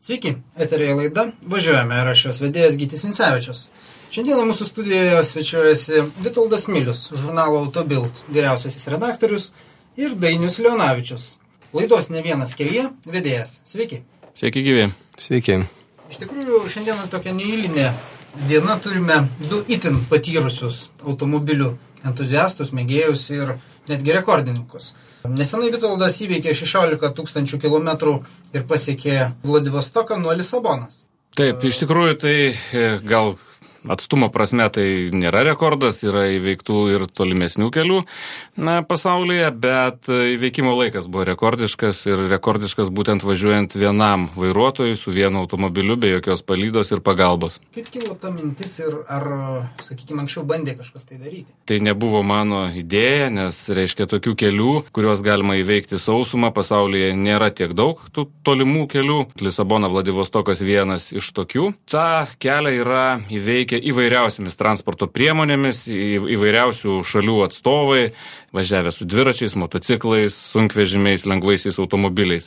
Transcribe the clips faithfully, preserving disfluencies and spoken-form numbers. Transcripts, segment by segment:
Sveiki, eterėje laida Važiuojame ir aš jos vedėjas Gytis Vincevičius. Šiandieną mūsų studijoje svečiuojasi Vitoldas Milius, žurnalo Autobild vyriausiasis redaktorius ir Dainius Leonavičius, laidos Ne vienas kelyje vedėjas. Sveiki. Sveiki gyvi. Sveiki. Iš tikrųjų, šiandieną tokia neeilinė diena, turime du itin patyrusius automobilių entuziastus, mėgėjus ir netgi rekordininkus. Nesenai Vitoldas įveikė šešiolika tūkstančių kilometrų ir pasiekė Vladivostoką nuo Lisabonos. Taip, iš tikrųjų tai gal atstumo prasme tai nėra rekordas, yra įveiktų ir tolimesnių kelių na, pasaulyje, bet įveikimo laikas buvo rekordiškas ir rekordiškas būtent važiuojant vienam vairuotojui su vienu automobiliu be jokios palydos ir pagalbos. Kaip kilo ta mintis ir ar, sakykime, anksčiau bandė kažkas tai daryti? Tai nebuvo mano idėja, nes, reiškia, tokių kelių, kuriuos galima įveikti sausumą, pasaulyje nėra tiek daug tų tolimų kelių. Lisabona, Vladivostokas vienas iš tokių. Ta kelią yra įveikę įvairiausiamis transporto priemonėmis, įvairiausių šalių atstovai, važiavę su dviračiais, motociklais, sunkvežimiais, lengvaisiais automobiliais.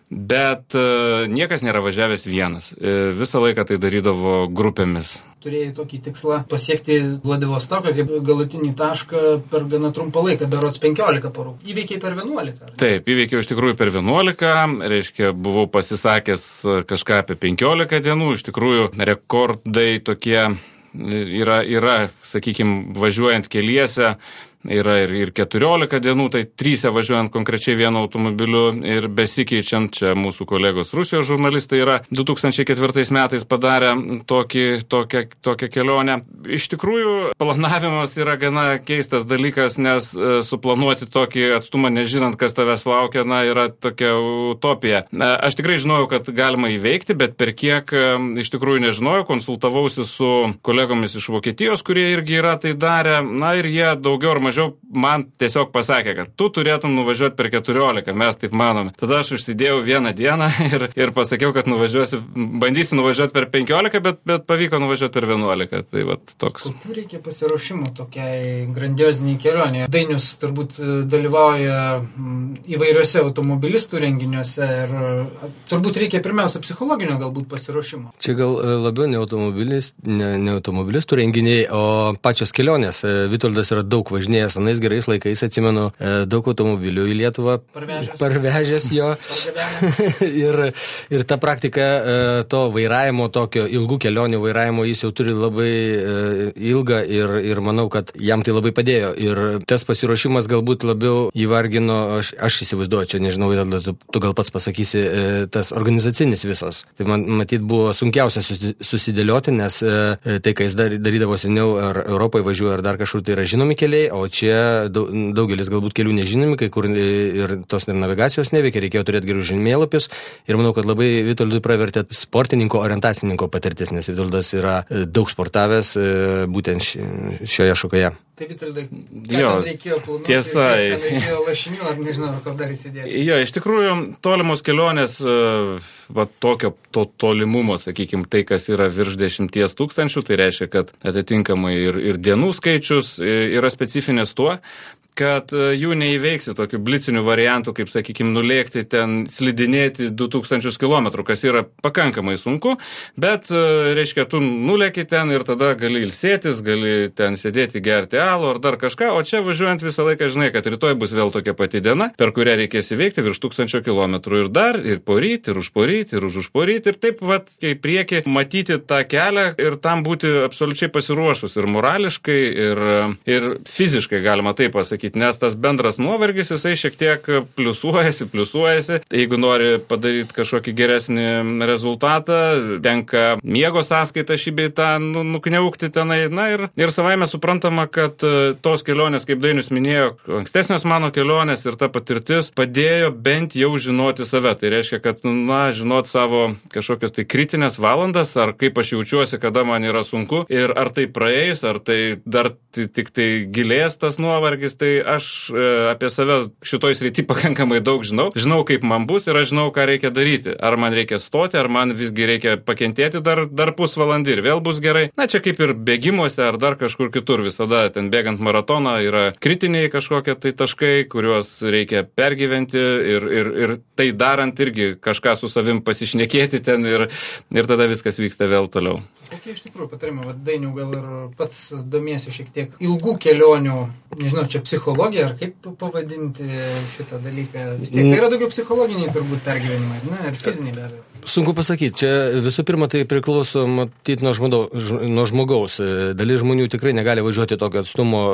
Bet e, niekas nėra važiavęs vienas. E, visą laiką tai darydavo grupėmis. Turėjai tokį tikslą pasiekti Vladivostoką kaip galutinį tašką per gana trumpą laiką, berods penkiolika parų. Įveikiai per vienuolika. Ar? Taip, įveikiau iš tikrųjų per vienuolika, reiškia, buvau pasisakęs kažką apie penkiolika dienų, iš tikrųjų rekordai tokie yra, yra sakykime, važiuojant keliese, yra ir, ir keturiolika dienų, tai trysia važiuojant konkrečiai vienu automobiliu ir besikeičiant, čia mūsų kolegos Rusijos žurnalistai yra du tūkstančiai ketvirtais metais padarę tokį, tokią, tokią kelionę. Iš tikrųjų, planavimas yra gana keistas dalykas, nes e, suplanuoti tokį atstumą, nežinant, kas tavęs laukia, na, yra tokia utopija. E, aš tikrai žinojau, kad galima įveikti, bet per kiek e, iš tikrųjų nežinojau, konsultavausi su kolegomis iš Vokietijos, kurie irgi yra tai darę, na ir jie daugiau ar mažiau man tiesiog pasakė, kad tu turėtum nuvažiuoti per keturiolika, mes taip manome. Tada aš užsidėjau vieną dieną ir, ir pasakiau, kad nuvažiuosiu, bandysiu nuvažiuoti per penkiolika, bet, bet pavyko nuvažiuoti per vienuolika. Tai vat toks. Kokių reikia pasiruošimų tokiai grandioziniai kelionė? Dainius turbūt dalyvauja įvairiuose automobilistų renginiuose ir turbūt reikia pirmiausia psichologinio galbūt pasiruošimo. Čia gal labiau ne, automobilis, ne, ne automobilistų renginiai, o pačios kelionės. Vitoldas yra daug važinėjęs. Anais gerais laikais, atsimenu, daug automobilių į Lietuvą parvežęs, parvežęs jo. ir, ir ta praktika to vairavimo, tokio ilgų kelionių vairavimo, jis jau turi labai ilgą ir, ir manau, kad jam tai labai padėjo. Ir tas pasiruošimas galbūt labiau įvargino, aš, aš įsivaizduoju, čia nežinau, tu, tu gal pats pasakysi, tas organizacinis visas. Tai man, matyt, buvo sunkiausia susidėlioti, nes tai, ką jis darydavo seniau, ar Europoje važiuoja, ar dar kažkur, tai yra žinomi keliai, o čia daugelis galbūt kelių nežinomi, kai kur ir tos navigacijos neveikia, reikėjo turėti gerus žemėlapius ir manau, kad labai Vitoldui pravertė sportininko, orientacininko patirtis, nes Vitoldas yra daug sportavęs būtent šioje šakoje. Tai Vitoldai, ką ten reikėjo planuoti, tiesa, ten reikėjo lašinių, ar nežinau, ar ką dar įsidėti? Jo, iš tikrųjų, tolimos kelionės, va, tokio to, tolimumo, sakykime, tai, kas yra virš dešimties tūkstančių, tai reiškia, kad atitinkamai ir, ir dienų skaičius yra specifinis tuo, kad jų neįveiksi tokių blicinių variantų, kaip, sakykime, nulėkti ten, slidinėti du tūkstančius kilometrų, kas yra pakankamai sunku, bet, reiškia, tu nulėki ten ir tada gali ilsėtis, gali ten sėdėti, gerti alų ar dar kažką, o čia važiuojant visą laiką žinai, kad rytoj bus vėl tokia pati diena, per kurią reikės įveikti virš tūkstančio kilometrų ir dar, ir poryt, ir užporyt, ir už užporyt, ir taip, vat, į priekį matyti tą kelią ir tam būti absoliučiai pasiruošus ir morališkai, ir, ir fiziškai, galima taip pasakyti. Nes tas bendras nuovargis, jisai šiek tiek pliusuojasi, pliusuojasi. Jeigu nori padaryti kažkokį geresnį rezultatą, tenka miego sąskaitą šį bei tą nu, nukniaukti tenai. Na ir, ir savaime suprantama, kad tos kelionės, kaip Dainius minėjo, ankstesnės mano kelionės ir ta patirtis padėjo bent jau žinoti save. Tai reiškia, kad, na, žinot savo kažkokias tai kritinės valandas, ar kaip aš jaučiuosi, kada man yra sunku ir ar tai praeis, ar tai dar tik tai gilės tas nuovargis, tai aš apie save šitoj srity pakankamai daug žinau. Žinau, kaip man bus ir aš žinau, ką reikia daryti. Ar man reikia stoti, ar man visgi reikia pakentėti dar, dar pusvalandį ir vėl bus gerai. Na, čia kaip ir bėgimuose ar dar kažkur kitur. Visada ten bėgant maratoną yra kritiniai kažkokie tai taškai, kuriuos reikia pergyventi ir, ir, ir tai darant irgi kažką su savim pasišnekėti ten ir, ir tada viskas vyksta vėl toliau. Kokie iš tikrųjų patarimai, va, Dainiau, gal ir pats domiesi šiek tiek ilgų kelionių, nežinau, čia psichologija ar kaip pavadinti šitą dalyką. Vis tiek tai yra daugiau psichologiniai turbūt pergyvenimai, ne, ir fiziniai be abejo. Sunku pasakyti, čia visų pirma tai priklauso matyti nuo žmogaus, nuo žmogaus. Dalis žmonių tikrai negali važiuoti tokio atstumo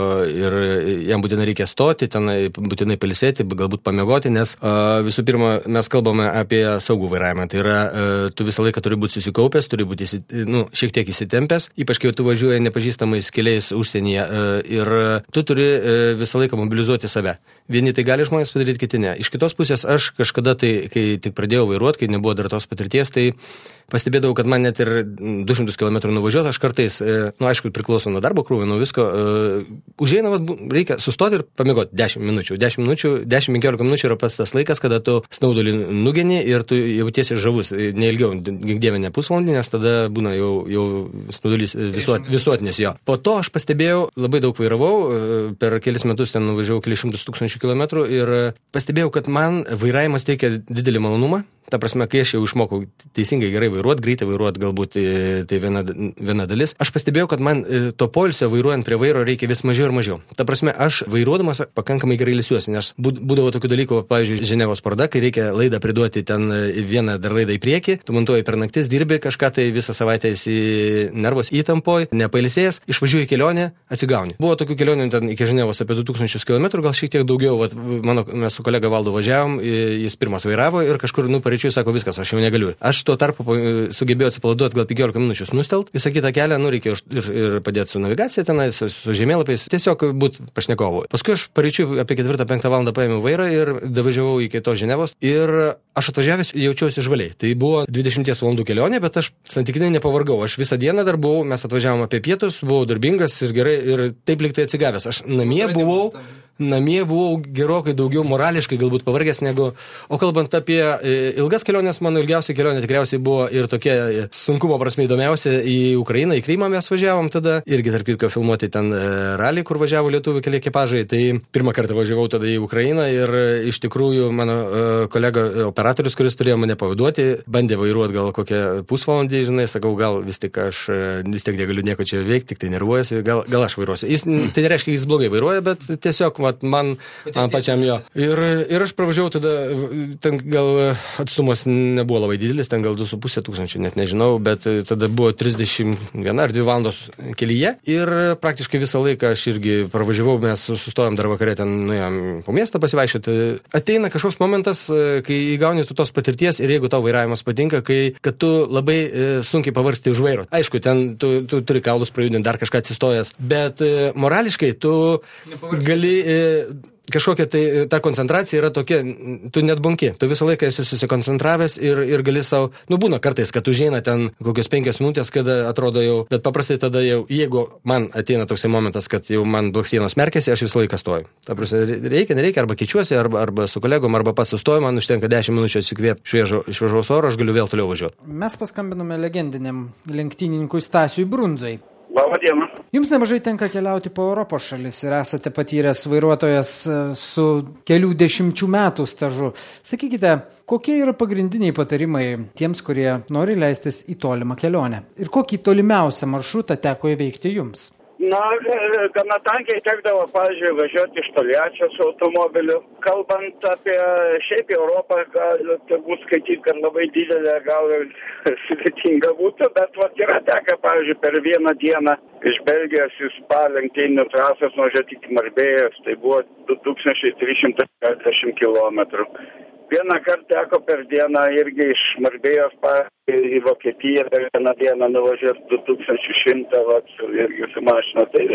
ir jam būtinai reikia stoti, tenai būtinai pailsėti, galbūt pamiegoti, nes visų pirma mes kalbame apie saugų vairavimą. Tai yra, tu visą laiką turi būti susikaupęs, turi būti nu, šiek tiek įsitempęs, ypač kai tu važiuoji nepažįstamais keliais užsienyje ir tu turi visą laiką mobilizuoti save. Vieni tai gali žmonės padaryti, kiti ne. Iš kitos pusės aš kažkada tai, kai tik pradėjau vairuoti, kai nebuvo dar tos patirties, tai pastebėdavau, kad man net ir du šimtus kilometrų nuvažiuoti, aš kartais, nu aišku, priklauso nuo darbo krūvio, nuo visko, užeina, reikia sustoti ir pamiegoti dešimt minučių. dešimt minučių, dešimt penkiolika minučių yra pats tas laikas, kada tu snaudulį nugeni ir tu jautiesi žavus, neilgiau, ginkdėvė ne pusvalandį, nes tada būna jau, jau snaudulys visuot, visuotinis jo. Po to aš pastebėjau, labai daug vairavau, per kelis metus ten nuvažiavau kelis šimtus tūkstančių kilometrų ir pastebėjau, kad man vairavimas teikia didelį malonumą. Ta prasme, kai aš jau išmokau teisingai gerai vairuoti, greitai vairuoti, galbūt tai viena, viena dalis, aš pastebėjau, kad man to poilsio vairuojant prie vairo reikia vis mažiau ir mažiau. Ta prasme, aš vairuodamas pakankamai gerai ilsiuosi, nes būdavo tokių dalykų, pavyzdžiui, Ženevos paroda, kai reikia laidą priduoti ten vieną dar laidą į priekį, tu montuoji per naktis, dirbi kažką tai visą savaitę esi nervos įtampoj, nepailsėjęs, išvažiuoji kelionę, atsigauni. Buvo tokių kelionių ten iki Ženevos apie du tūkstančius kilometrų, gal šiek tiek daugiau, vat, mano, mes su kolega Valdu važiavom, jis pirmas vairavo ir kažkur nu pareičiui sako viskas, aš jau negaliu. Aš tuo tarpu sugebėjau atsipalaiduoti gal penkiolika minučių snustelt, visą kitą kelią, nu reikia ir, ir padėti su navigacija tenai, su, su žemėlapiais, tiesiog būti pašnekovu. Paskui aš pareičiui apie ketvirtą penktą valandą paėmiau vairą ir davažiavau iki to Ženevos ir aš atvažiavęs jaučiausi žvaliai. Tai buvo dvidešimties valandų kelionė, bet aš santykinai nepavargau. Aš visą dieną dar buvau, mes atvažiavom apie pietus, buvau darbingas ir gerai ir taip liktai atsigavęs. Aš namie buvau Namie buvau gerokai daugiau morališkai galbūt pavargęs negu, o kalbant apie ilgas kelionės, mano ilgiausia kelionė tikriausiai buvo ir tokia sunkumo prasme įdomiausia į Ukrainą, į Krymą mes važiavom tada, irgi tarp kitko filmuoti ten ralį, kur važiavo lietuvių keli ekipažai, tai pirmą kartą važiavau tada į Ukrainą ir iš tikrųjų mano kolega operatorius, kuris turėjo mane pavaduoti, bandė vairuoti gal kokią pusvalandį, žinai, sakau, gal vis tik aš vis tiek negaliu nieko čia veikti, tik tai nervuojasi, gal, gal aš vairuosiu. Jis, mm. Tai nereiškia, jis blogai vairuoja, bet tiesiog vat, man, man pačiam jo. Ir, ir aš pravažiavau tada, ten gal atstumas nebuvo labai didelis, ten gal du su pusė tūkstančių, net nežinau, bet tada buvo trisdešimt viena ar dvi valandos kelyje ir praktiškai visą laiką aš irgi pravažiavau, mes sustojom dar vakarė ten, nuėjom po miestą pasivaikščioti. Ateina kažkoks momentas, kai įgauni tu tos patirties ir jeigu tau vairavimas patinka, kai, kad tu labai e, sunkiai pavargsti už vairo. Aišku, ten tu, tu turi kaulus prajudinti, dar kažką atsistojęs, bet e, morališkai tu Nepavarsti. gali kažkokia tai ta koncentracija yra tokia, tu net bunki, tu visą laiką esi susikoncentravęs ir, ir gali savo, nu būna kartais, kad užeina ten kokios penkios minutės, kada atrodo jau, bet paprastai tada jau, jeigu man ateina toksai momentas, kad jau man blakstienos merkėsi, aš visą laiką stoju. Ta prasme, reikia, nereikia, arba keičiuosi, arba, arba su kolegom, arba pats sustoju, man užtenka dešimt minučių atsikvėpti šviežo, šviežaus oro, aš galiu vėl toliau važiuoti. Mes paskambinome legendiniam lenktynininkui Stasiui Brundzai. Labą dieną. Jums nemažai tenka keliauti po Europos šalis ir esate patyręs vairuotojas su kelių dešimčių metų stažu. Sakykite, kokie yra pagrindiniai patarimai tiems, kurie nori leistis į tolimą kelionę? Ir kokį tolimiausią maršrutą teko įveikti jums? Na, gana tankiai tekdavo, pavyzdžiui, važiuoti iš Toliačios automobiliu. Kalbant apie šiaip Europą, gal turbūt skaityti, kad labai didelė, gal ir sudėtinga būtų, bet vat yra tekę, pavyzdžiui, per vieną dieną iš Belgijos į Spa lenktynių trasas nuvažiuoti iki Marbėjos, tai buvo du tūkstančiai trys šimtai keturiasdešimt kilometrų. Vieną kartą teko per dieną irgi iš Marbėjos į Vokietiją, per vieną dieną nuvažiuoti du tūkstančiai šimtą, vat, irgi su mašina, tai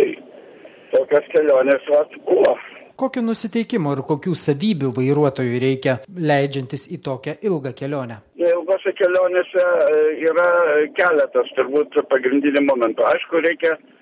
tokios kelionės vat, buvo. Kokio nusiteikimo ir kokių savybių vairuotojų reikia leidžiantis į tokią ilgą kelionę? Ilgose kelionėse yra keletas turbūt pagrindinių momentų. Aišku, reikia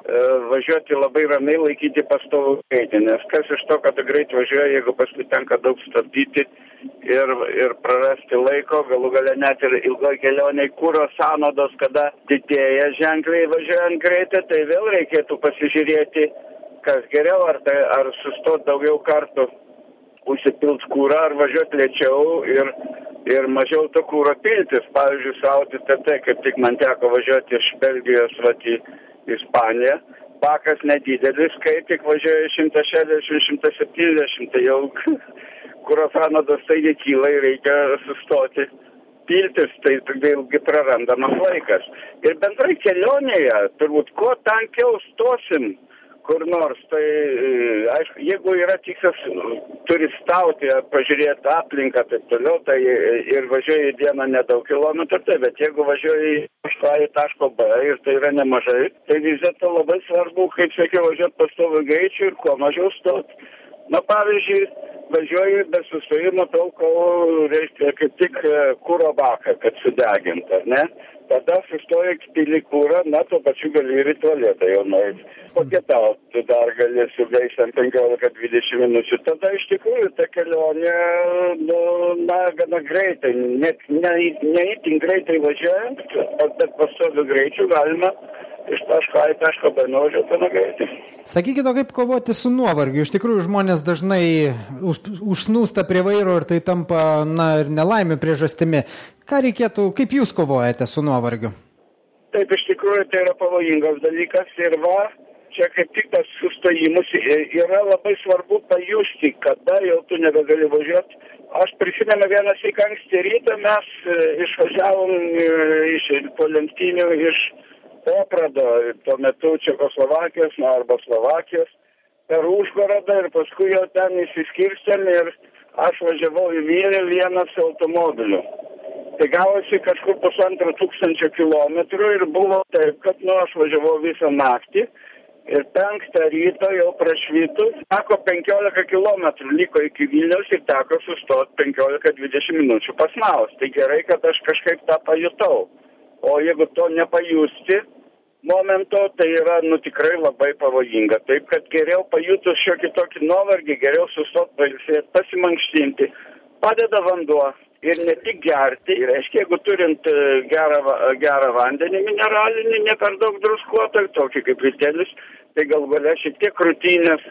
važiuoti labai ramiai, laikyti pastovų greitį, nes kas iš to, kad greit važiuoja, jeigu paskui tenka daug stabdyti ir, ir prarasti laiko, galų gale net ir ilgoj kelioniai kuro sąnaudos, kada didėja ženkliai važiuojant greitai, tai vėl reikėtų pasižiūrėti, kas geriau, ar, tai, ar sustoti daugiau kartų, užsipilt kūrą, ar važiuoti lėčiau ir, ir mažiau to kūro piltis. Pavyzdžiui, Audi T T, kaip tik man teko važiuoti iš Belgijos vat, į Ispaniją, bakas nedidelis, kai tik važiuoja šimtas šešiasdešimt šimtas septyniasdešimt, tai jau kuro sąnaudos taigi kyla ir reikia sustoti piltis, tai vėlgi prarandamas laikas. Ir bendrai kelionėje, turbūt, kuo tankiau stosim kur nors, tai aišku, jeigu yra tikslas turistauti, pažiūrėti aplinką, taip toliau, tai ir važiuoji dieną nedaug kilometrų, tai, bet jeigu važiuoji iš A į taško B ir tai yra nemažai, tai vis dėlto labai svarbu, kaip sakiau, važiuoti pastovų greičių ir kuo mažiau stoti. Na, pavyzdžiui, važiuoju be sustojimo tol, kol reikia kaip tik kuro baką, kad sudegint, ar ne? Tada sustoja pili kūrą, na, tuo pačiu gali ir į tualetą jau nueiti. Papietauti dar gali sugaištant penkiolika dvidešimt minučių. Tada iš tikrųjų ta kelionė, nu, na, gana greitai, net ne, ne itin greitai važiuojant, bet pastoviu greičiu galima iš taško A į taško B nuvažiuoti gana greitai. Sakykite, kaip kovoti su nuovargiu. Iš tikrųjų, žmonės dažnai užsnūsta prie vairo ir tai tampa, na, ir nelaimių priežastimi. Ką reikėtų, kaip jūs kovojate su nuovargiu? Taip, iš tikrųjų, tai yra pavojingas dalykas ir va, čia kaip tik tas sustojimus yra labai svarbu pajusti, kada jau tu nebegali važiuoti. Aš prisimenu vieną syk anksti rytą, mes išvažiavom iš, po lenktynių iš Poprado, tuo metu Čekoslovakijos, na, arba Slovakijos, per Užgorodą ir paskui jau ten įsiskirstėm ir aš važiavau į Vilnių vienas automobiliu. Tai gavosi kažkur pusantro tūkstančio kilometrų ir buvo taip, kad, nu, aš važiavau visą naktį ir penktą ryto jau prašvytus, teko penkiolika kilometrų, liko iki Vilniaus ir teko sustoti penkiolika dvidešimt minučių pasnaus. Tai gerai, kad aš kažkaip tą pajutau. O jeigu to nepajusti momento, tai yra, nu, tikrai labai pavojinga. Taip, kad geriau pajutus šiokį tokį nuovargį, geriau sustoti, pailsėti, pasimankštinti. Padeda vanduo ir ne tik gerti. Ir reiškia, jeigu turint gerą, gerą vandenį mineralinį, ne per daug druskuotą, tokį kaip viltelis, tai gal galia šiek tiek krūtinės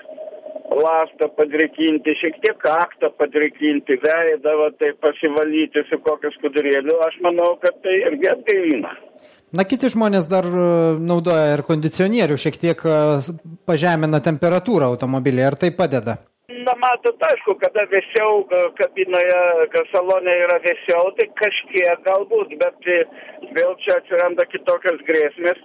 lastą padrikinti, šiek tiek kaktą padrikinti, veidą, va, tai pasivalyti su kokiu skudurėliu, aš manau, kad tai irgi atgaivina. Na, kiti žmonės dar naudoja ir kondicionierių, šiek tiek pažemina temperatūrą automobilį, ar tai padeda? Na, matot, aišku, kada vėsiau kabinoje, salone yra vėsiau, tai kažkiek galbūt, bet vėl čia atsiranda kitokios grėsmės.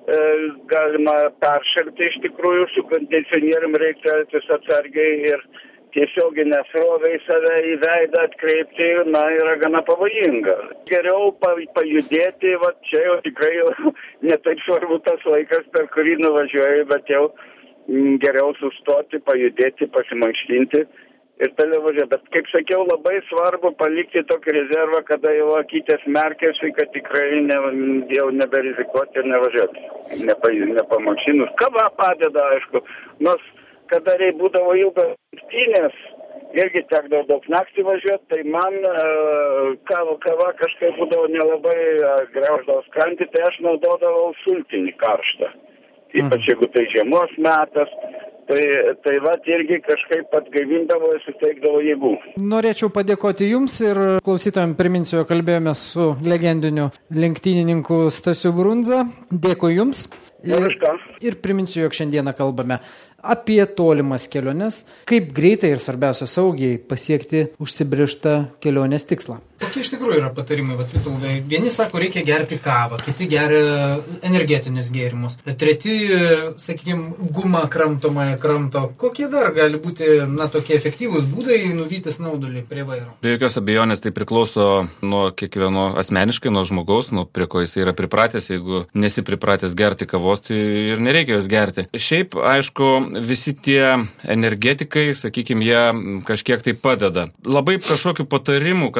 Galima peršalti iš tikrųjų, su kondicionierium reikia elgtis atsargiai ir tiesioginę srovę į save į veidą atkreipti, na, yra gana pavojinga. Geriau pajudėti, va čia jau tikrai jau ne taip svarbu tas laikas, per kurį nuvažiuoju, bet jau geriau sustoti, pajudėti, pasimankštinti ir toliau važiuoti. Bet, kaip sakiau, labai svarbu palikti tokį rezervą, kada jau akytės merkėsi, kad tikrai ne, jau neberizikuoti ir nevažiuoti. Nepa, nepamankštinus. Kava padeda, aišku. Nors, kada rei būdavo ilgas lenktinės, irgi tekdavo daug naktį važiuoti, tai man uh, kava, kava kažkaip būdavo nelabai uh, grauždavo skrandį, tai aš naudodavau sultinį karštą. Ypač jeigu tai žiemos metas. Tai, tai va, irgi kažkaip atgaivindavo ir suteikdavo jėgų. Norėčiau padėkoti Jums ir klausytojams priminsiu, kalbėjome su legendiniu lenktynininku Stasiu Brundza. Dėkui Jums. Ir, ir priminsiu, jog šiandieną kalbame apie tolimas keliones, kaip greitai ir svarbiausia saugiai pasiekti užsibrėžtą kelionės tikslą. Kokie iš tikrųjų yra patarimai, vat, Vitoldai? Vieni sako, reikia gerti kavą, kiti geria energetinius gėrimus, treti, sakykime, gumą kramtomąją kramto. Kokie dar gali būti, na, tokie efektyvūs būdai nuvytis naudulį prie vairo? Be jokios abejonės tai priklauso nuo kiekvieno asmeniškai, nuo žmogaus, nuo prie ko jis yra pripratęs. Jeigu nesi pripratęs gerti kavos, tai ir nereikia jos gerti. Šiaip, aišku, visi tie energetikai, sakykime, jie kažkiek tai padeda. Labai kažkokių patarimų, kadangi tai yra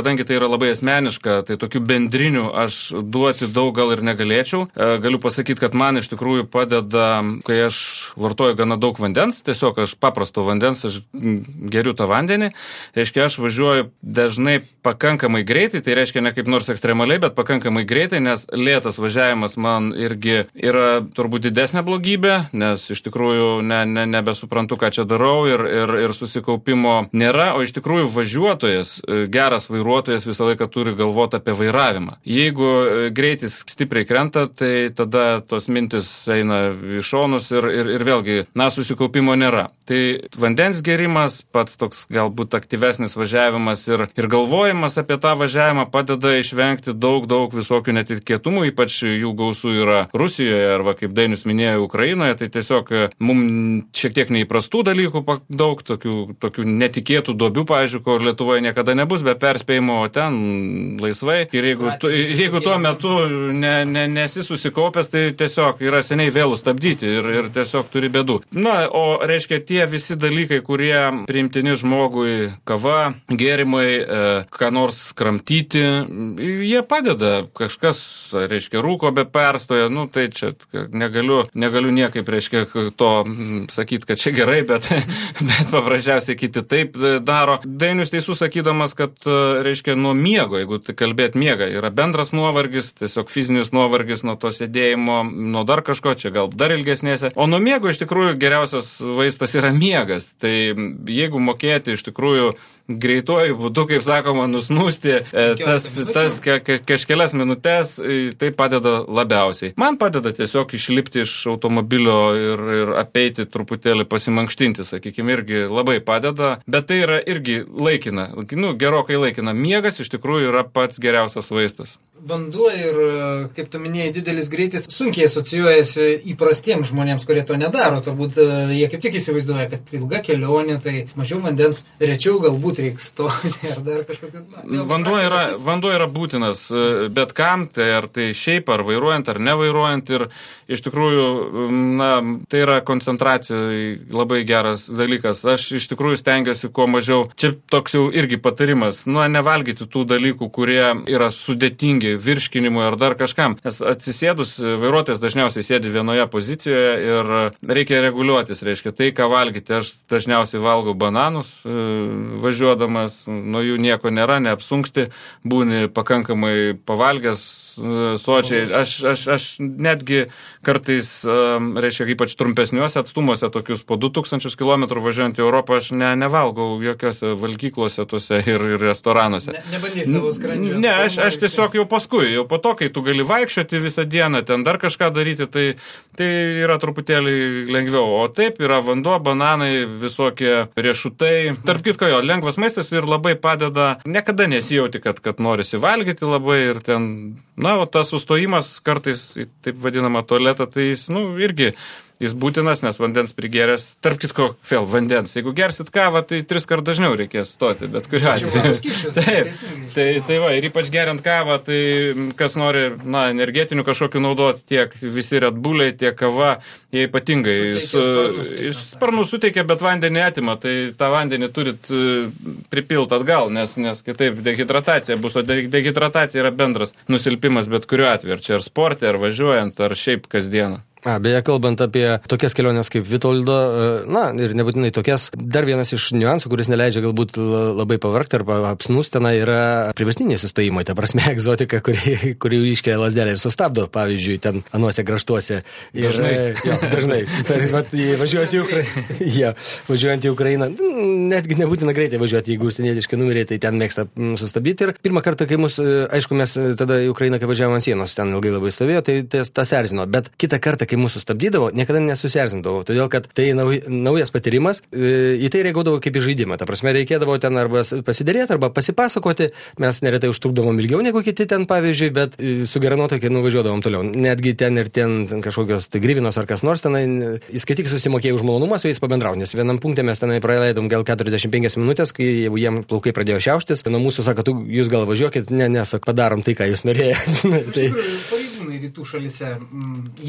labai asmeniška, tai tokių bendrinių aš duoti daug gal ir negalėčiau. Galiu pasakyti, kad man iš tikrųjų padeda, kai aš vartoju gana daug vandens, tiesiog aš paprasto vandens, aš geriu tą vandenį, reiškia, aš važiuoju dažnai pakankamai greitai, tai reiškia ne kaip nors ekstremaliai, bet pakankamai greitai, nes lėtas važiavimas man irgi yra turbūt didesnė blogybė, nes iš tikrųjų ne, ne, nebesuprantu, ką čia darau ir, ir, ir susikaupimo nėra, o iš tikrųjų važiuotojas, geras vairuotojas visą laiką turi galvoti apie vairavimą. Jeigu greitis stipriai krenta, tai tada tos mintis eina į šonus ir, ir, ir vėlgi, na, susikaupimo nėra. Tai vandens gerimas, pats toks galbūt aktyvesnis važiavimas ir, ir galvojimas apie tą važiavimą padeda išvengti daug, daug visokių netikėtumų, ypač jų gausų yra Rusijoje arba, kaip Dainius minėjo, Ukrainoje, tai tiesiog mums šiek tiek neįprastų dalykų daug, tokių, tokių netikėtų duobių, pavyzdžiui, kur Lietuvoje niekada nebus, be perspėjimo, o ten laisvai. Ir jeigu, tu, jeigu tuo metu ne, ne, nesi susikaupęs, tai tiesiog yra seniai vėlų stabdyti ir, ir tiesiog turi bėdų. Na, o reiškia, tie visi dalykai, kurie priimtini žmogui, kava, gėrimai, e, ką nors kramtyti, jie padeda. Kažkas, reiškia, rūko be perstoja, nu, tai čia negaliu, negaliu niekaip, reiškia, to sakyti, kad čia gerai, bet, bet paprasčiausiai kiti taip daro. Dainius teisus sakydamas, kad, reiškia, nuo miego, jeigu kalbėt miegą, yra bendras nuovargis, tiesiog fizinis nuovargis nuo to sėdėjimo, nuo dar kažko, čia gal dar ilgesnėse. O nuo miego iš tikrųjų geriausias vaistas yra miegas. Tai jeigu mokėti iš tikrųjų greituoju būdu, kaip sakoma, nusnūsti tas, tas ka, ka, kažkelias minutės, tai padeda labiausiai. Man padeda tiesiog išlipti iš automobilio ir, ir apeiti truputėlį pasimankštinti, sakykime, irgi labai padeda, bet tai yra irgi laikina, nu, gerokai laikina. Miegas iš tikrųjų yra pats geriausias vaistas. Vanduo ir, kaip tu minėjai, didelis greitis sunkiai asocijuojasi įprastiems žmonėms, kurie to nedaro. Turbūt jie kaip tik įsivaizduoja, kad ilga kelionė, tai mažiau vandens, rečiau galbūt reiks stoti ar dar kažkokiu. Na, vanduo, yra, vanduo yra būtinas bet kam, tai ar tai šiaip, ar vairuojant, ar nevairuojant. Ir iš tikrųjų, na, tai yra koncentracija labai geras dalykas. Aš iš tikrųjų stengiuosi kuo mažiau. Čia toks jau irgi patarimas, nu, nevalgyti tų dalykų, kurie yra sudėtingi virškinimui ar dar kažkam. Nes atsisėdus, vairuotojas dažniausiai sėdi vienoje pozicijoje ir reikia reguliuotis, reiškia tai, ką valgyti. Aš dažniausiai valgau bananus, važiuodamas, nuo jų nieko nėra, neapsunksti, būni pakankamai pavalgęs, sočiai. Aš, aš, aš netgi kartais, reiškia, ypač trumpesniuose atstumuose, tokius po du tūkstančius kilometrų važiuojant į Europą, aš ne, nevalgau jokiose valgyklose tuose ir, ir restoranuose. Ne, nebandai savo skrandžio. Ne, aš, aš tiesiog jau paskui, jau po to, kai tu gali vaikščioti visą dieną, ten dar kažką daryti, tai, tai yra truputėlį lengviau. O taip yra vanduo, bananai, visokie riešutai. Tarp kitko, jo, lengvas maistas ir labai padeda. Niekada nesijauti, kad, kad norisi valgyti labai ir ten, na, o tas sustojimas kartais, taip vadinama tualetą, tai jis, nu, irgi jis būtinas, nes vandens prigeręs, tarp kitko, vėl vandens. Jeigu gersit kavą, tai tris kart dažniau reikės stoti, bet kuriuo atveju. Taip, tai, tai va, ir ypač geriant kavą, tai kas nori, na, energetinių kažkokių naudoti, tiek visi Red Bulliai, tiek kava, jie ypatingai su, sparnus suteikia, bet vandenį atima, tai tą vandenį turit pripilt atgal, nes, nes kitaip dehidratacija bus, o dehidratacija yra bendras nusilpimas bet kuriuo atveju, ar čia ar sporte, ar važiuojant, ar šiaip kasdieną. A, beje, kalbant apie tokias keliones kaip Vitoldo, na, ir nebūtinai tokias, dar vienas iš niuansų, kuris neleidžia galbūt labai pavargti arba apsnūsti, ten yra priverstiniai sustojimai, ta prasme, egzotika, kuri, kuri iškelia lazdelę ir sustabdo, pavyzdžiui, ten anuose kraštuose. Ir, dažnai. Jo, dažnai. Tai, vat, važiuojant į Ukrainą, ja, važiuojant į Ukrainą, netgi nebūtina greitai važiuoti, jeigu užsienietiškai numeriai, tai ten mėgsta sustabdyti. Ir pirmą kartą, kai mus, aišku, mes tada į Ukrainą, kai važiavome ant sienos, ten ilgai labai stovėjo, tai tas, tas erzino. Bet kitą kartą, kai mūsų stabdydavo, niekada nesusierzindavo, todėl kad tai nauj, naujas patyrimas, į tai reaguodavo kaip į žaidimą. Ta prasme, reikėdavo ten arba pasiderėti, arba pasipasakoti, mes neretai užtrukdavom ilgiau negu kiti ten, pavyzdžiui, bet su gera nuotaika nuvažiuodavom toliau. Netgi ten ir ten, ten kažkokios tai grivinos ar kas nors tenai, įskaityk susimokėjau už malonumą su jais pabendrauti, nes vienam punkte mes tenai praleidom gal keturiasdešimt penkias minutės, kai jau jiem plaukai pradėjo šiauštis, nuo mūsų sako, tu, jūs gal važiuokit, ne, nesak, padarom tai, ką jūs norėjote. Tai rytų šalyse, jie labai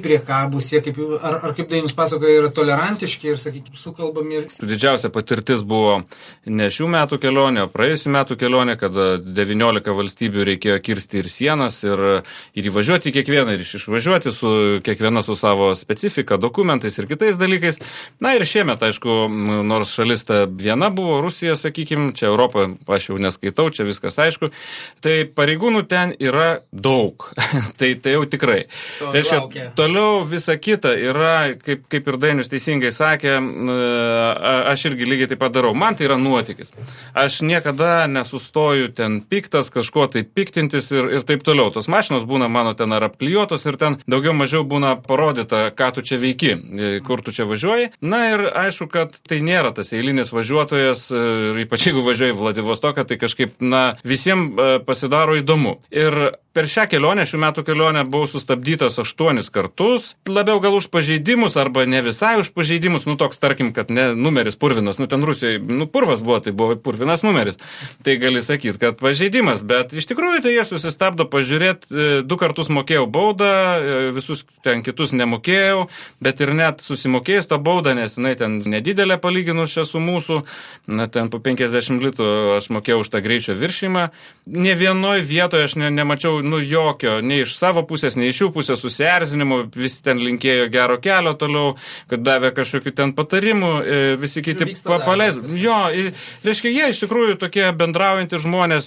priekabus, jie kaip, ar, ar kaip Dainius pasakoja, yra tolerantiški ir, sakykime, sukalbami. Didžiausia patirtis buvo ne šių metų kelionė, o praėjusių metų kelionė, kada devyniolika valstybių reikėjo kirsti ir sienas, ir, ir įvažiuoti kiekvieną, ir išvažiuoti su kiekviena su savo specifika, dokumentais ir kitais dalykais. Na ir šiemet, aišku, nors šalis ta viena buvo, Rusija, sakykime, čia Europą aš jau neskaitau, čia viskas aišku, tai pareigūnų ten yra daug. tai, tai jau tikrai. Reiškia, toliau visa kita yra, kaip, kaip ir Dainius teisingai sakė, aš irgi lygiai taip pat darau. Man tai yra nuotykis. Aš niekada nesustoju ten piktas, kažko tai piktintis ir, ir taip toliau. Tos mašinos būna mano ten ar apklijuotos ir ten daugiau mažiau būna parodyta, ką tu čia veiki, kur tu čia važiuoji. Na ir aišku, kad tai nėra tas eilinis važiuotojas ir ypač jeigu važiuoji į Vladivostoką, tai kažkaip, na, visiems pasidaro įdomu. Ir per šią kelionę, šių metų kelionę, buvau sustabdytas aštuonis kartus, labiau gal už pažeidimus arba ne visai už pažeidimus, nu toks, tarkim, kad ne numeris purvinas, nu ten Rusijoje, nu purvas buvo, tai buvo purvinas numeris, tai gali sakyti, kad pažeidimas, bet iš tikrųjų tai jie susistabdo pažiūrėti, du kartus mokėjau baudą, visus ten kitus nemokėjau, bet ir net susimokėjus tą baudą, nes jinai ten nedidelė palyginus čia su mūsų, na ten po penkiasdešimt litų aš mokėjau už tą greičio viršymą, ne vienoj vietoje aš ne, nemačiau nu jokio, nei iš savo pusės, nei iš jų pusės susierzinimo, visi ten linkėjo gero kelio toliau, kad davė kažkokių ten patarimų, visi kiti papaleis. Jo, reiškia, jie iš tikrųjų tokie bendraujantys žmonės,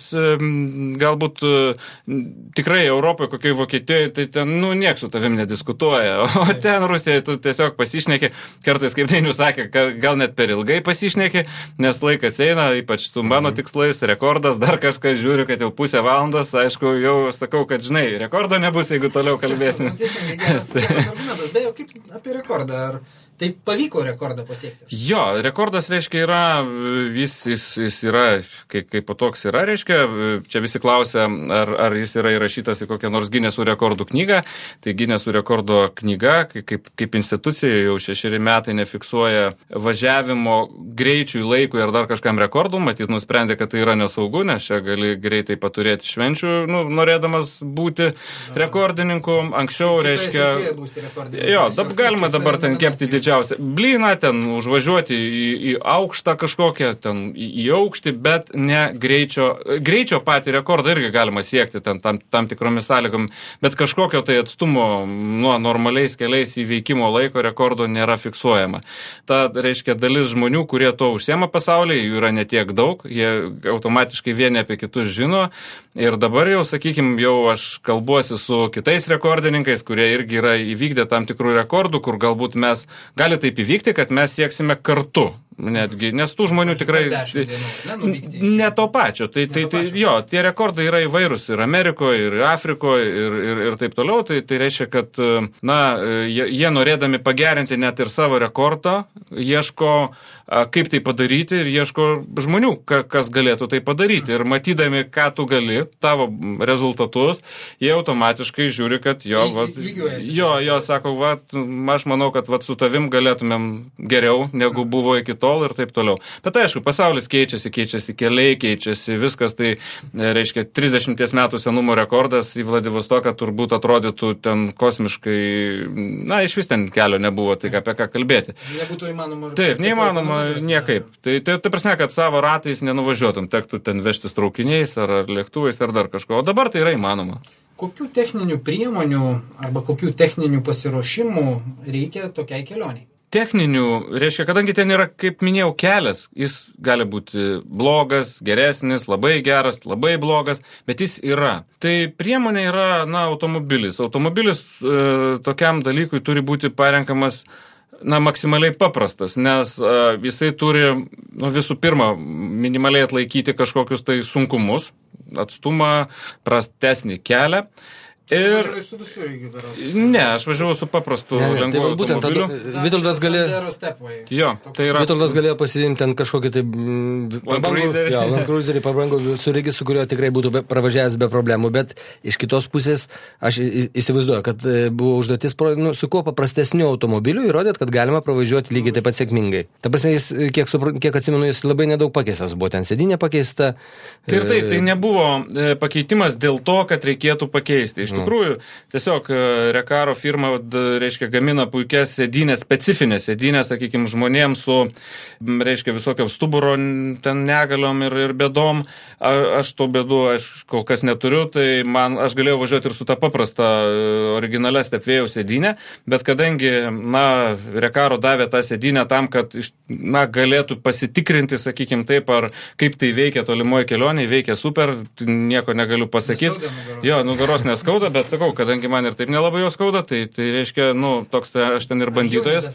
galbūt tikrai Europoje, kokiai Vokietijoje, tai ten, nu, nieks su tavim nediskutuoja, o ten Rusijoje tu tiesiog pasišneki, kartais, kaip Dainius sakė, gal net per ilgai pasišneki, nes laikas eina, ypač su mano tikslais, rekordas, dar kažką žiūriu, kad jau pusę valandos, aišku, jau sakau, kad, žinai, rekordo nebus, jeigu toliau kalbėsim. Teisingai, geras, geras argumentas. Beje, kaip apie rekordą, ar tai pavyko rekordą pasiekti? Jo, rekordas, reiškia, yra, jis, jis, jis yra, kaip, kaip toks yra, reiškia, čia visi klausia, ar, ar jis yra įrašytas į kokią nors Ginesų rekordų knygą. Tai Ginesų rekordo knyga, kaip, kaip institucija, jau šešeri metai nefiksuoja važiavimo greičiui, laikui ar dar kažkam rekordų, matyt, nusprendė, kad tai yra nesaugu, nes čia gali greitai paturėti švenčių, nu, norėdamas būti rekordininku. Anksčiau, reiškia, jo, dab, galima dabar ten kepti didžiausią blyną, ten užvažiuoti į, į aukštą kažkokią, ten į, į aukštį, bet ne greičio, greičio patį rekordą irgi galima siekti ten tam, tam tikromis sąlygom, bet kažkokio tai atstumo nuo normaliais keliais įveikimo laiko rekordo nėra fiksuojama. Ta, reiškia, dalis žmonių, kurie to užsiema pasaulyje, jų yra netiek daug, jie automatiškai vieni apie kitus žino ir dabar jau, sakykime, jau aš kalbuosi su kitais rekordininkais, kurie irgi yra įvykdę tam tikrų rekordų, kur galbūt mes gali taip įvykti, kad mes sieksime kartu. Netgi, nes tų žmonių tikrai ne to pačio. Tai, tai, tai jo, tie rekordai yra įvairūs ir Amerikoje, ir Afrikoje, ir, ir, ir taip toliau. Tai, tai reiškia, kad na, jie, jie norėdami pagerinti net ir savo rekordą, ieško, kaip tai padaryti ir ieško žmonių, kas galėtų tai padaryti. Ir matydami, ką tu gali, tavo rezultatus, jie automatiškai žiūri, kad jo, vat, jo, jo, sako, vat, aš manau, kad vat, su tavim galėtumėm geriau, negu buvo iki tol ir taip toliau. Bet aišku, pasaulis keičiasi, keičiasi keliai, keičiasi viskas, tai reiškia trisdešimties metų senumo rekordas į Vladivostoką turbūt atrodytų ten kosmiškai, na, iš vis ten kelio nebuvo, tai apie ką kalbėti. Nebūtų įmanoma. Taip, neįmanoma niekaip. Tai, tai, tai prasme, kad savo ratais nenuvažiuotum, tektų ten vežtis traukiniais ar, ar lėktuvais ar dar kažko, o dabar tai yra įmanoma. Kokių techninių priemonių arba kokių techninių pasiruošimų reikia tokiai kelioniai? Techninių, reiškia, kadangi ten yra, kaip minėjau, kelias, jis gali būti blogas, geresnis, labai geras, labai blogas, bet jis yra. Tai priemonė yra, na, automobilis. Automobilis e, tokiam dalykui turi būti parenkamas, na, maksimaliai paprastas, nes e, jisai turi, nu, visų pirma, minimaliai atlaikyti kažkokius tai sunkumus, atstumą, prastesnį kelią. Ir... Su visur, ne, aš važiavau su paprastu ne, ne, lengvu tai automobiliu. Vitoldas galėjo... Jo, tai yra... Vitoldas galėjo pasiimti ten kažkokį tai... Land Cruiserį. Jo, Land Cruiserį pabrango surigi, su kurio tikrai būtų be, pravažiavęs be problemų, bet iš kitos pusės aš įsivaizduoju, kad buvo užduotis nu, su kuo paprastesniu automobiliu įrodėt, kad galima pravažiuoti lygiai taip pat sėkmingai. Ta prasme, jis, kiek, supra, kiek atsimenu, jis labai nedaug pakeistas buvo, ten sėdinė pakeista. Tai ir tai, tai nebuvo pakeitimas dėl to, kad reikėtų pakeisti. Iš iš tikrųjų, tiesiog Recaro firma, reiškia, gamina puikias sėdynės, specifinės sėdynės, sakykime, žmonėms su, reiškia, visokio stuburo ten negaliom ir, ir bėdom. A, aš to bėdų, aš kol kas neturiu, tai man, aš galėjau važiuoti ir su tą paprastą originalią stepvėjų sėdynę, bet kadangi, na, Recaro davė tą sėdynę tam, kad, na, galėtų pasitikrinti, sakykime, taip, ar kaip tai veikia tolimoje kelionėje, veikia super, nieko negaliu pasakyti. Nugaros. Jo, nugaros neskauda, bet sakau, kadangi man ir taip nelabai jo skauda, tai, tai reiškia, nu, toks tai aš ten ir bandytojas.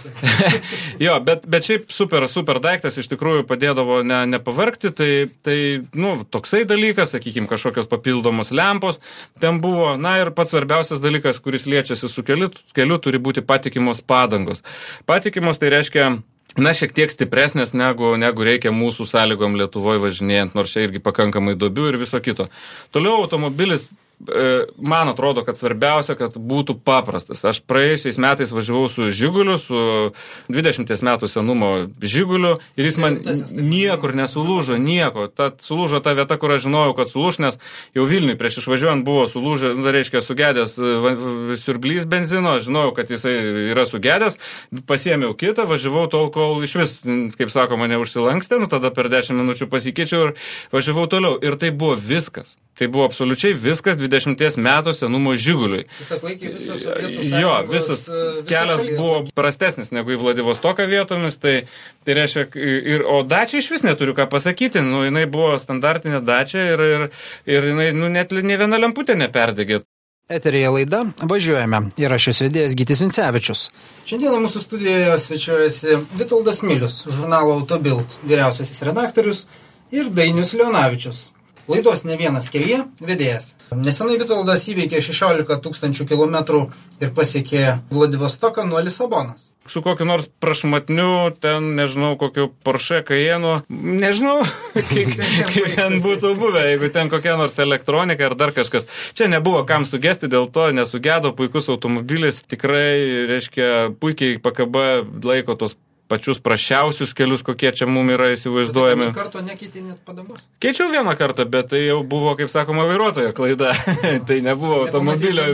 Jo, bet, bet šiaip super, super daiktas iš tikrųjų padėdavo ne, nepavargti, tai, tai, nu, toksai dalykas, sakykime, kažkokios papildomos lempos ten buvo, na ir pats svarbiausias dalykas, kuris liečiasi su keliu, keliu turi būti patikimos padangos. Patikimos tai reiškia, na, šiek tiek stipresnės negu, negu reikia mūsų sąlygom Lietuvoje važinėjant, nors čia irgi pakankamai duobių ir viso kito. Toliau automobilis, man atrodo, kad svarbiausia, kad būtų paprastas. Aš praėjusiais metais važiavau su Žiguliu, su dvidešimties metų senumo Žiguliu ir jis man niekur nesulūžo, nieko. Ta, sulūžo ta vieta, kur aš žinojau, kad sulūž, nes jau Vilniui prieš išvažiuojant buvo sulūžę, nu, reiškia, sugedęs siurblys benzino, žinojau, kad jisai yra sugedęs, pasiėmiau kitą, važiavau tol, kol iš vis, kaip sako, mane užsilankstė, nu, tada per dešimt minučių pasikeičiau ir važiavau toliau. Ir tai buvo viskas. Tai buvo absoliučiai viskas dvidešimties metų senumo Žiguliui. Jis atlaikė visą Sovietų Sąjungos. Jo, visas kelias šalį buvo prastesnis negu į Vladivostoką vietomis, tai, tai reiškia, ir, o dačia iš vis neturiu ką pasakyti, nu, jinai buvo standartinė dačia ir, ir, ir jinai, nu, net ne viena lemputė neperdegė. Eterėje laida Važiuojame ir aš jos vedėjas Gytis Vincevičius. Šiandieną mūsų studijoje svečiuojasi Vitoldas Milius, žurnalo Autobild vyriausiasis redaktorius ir Dainius Leonavičius. Laidos Ne vienas kelyje vedėjas. Nesenai Vitoldas įveikė šešiolika tūkstančių kilometrų ir pasiekė Vladivostoką nuo Lisabonos. Su kokiu nors prašmatniu, ten, nežinau, kokiu Porsche Cayenne, nežinau, kaip, kaip ten būtų buvę, jeigu ten kokia nors elektronika ar dar kažkas. Čia nebuvo kam sugesti, dėl to nesugedo, puikus automobilis, tikrai, reiškia, puikiai P K B laiko tos pačius prašiausius kelius, kokie čia mum yra įsivaizduojami. Vieną kartą nekeitė net padangos? Keičiau vieną kartą, bet tai jau buvo, kaip sakoma, vairuotojo klaida. Tai nebuvo automobilio.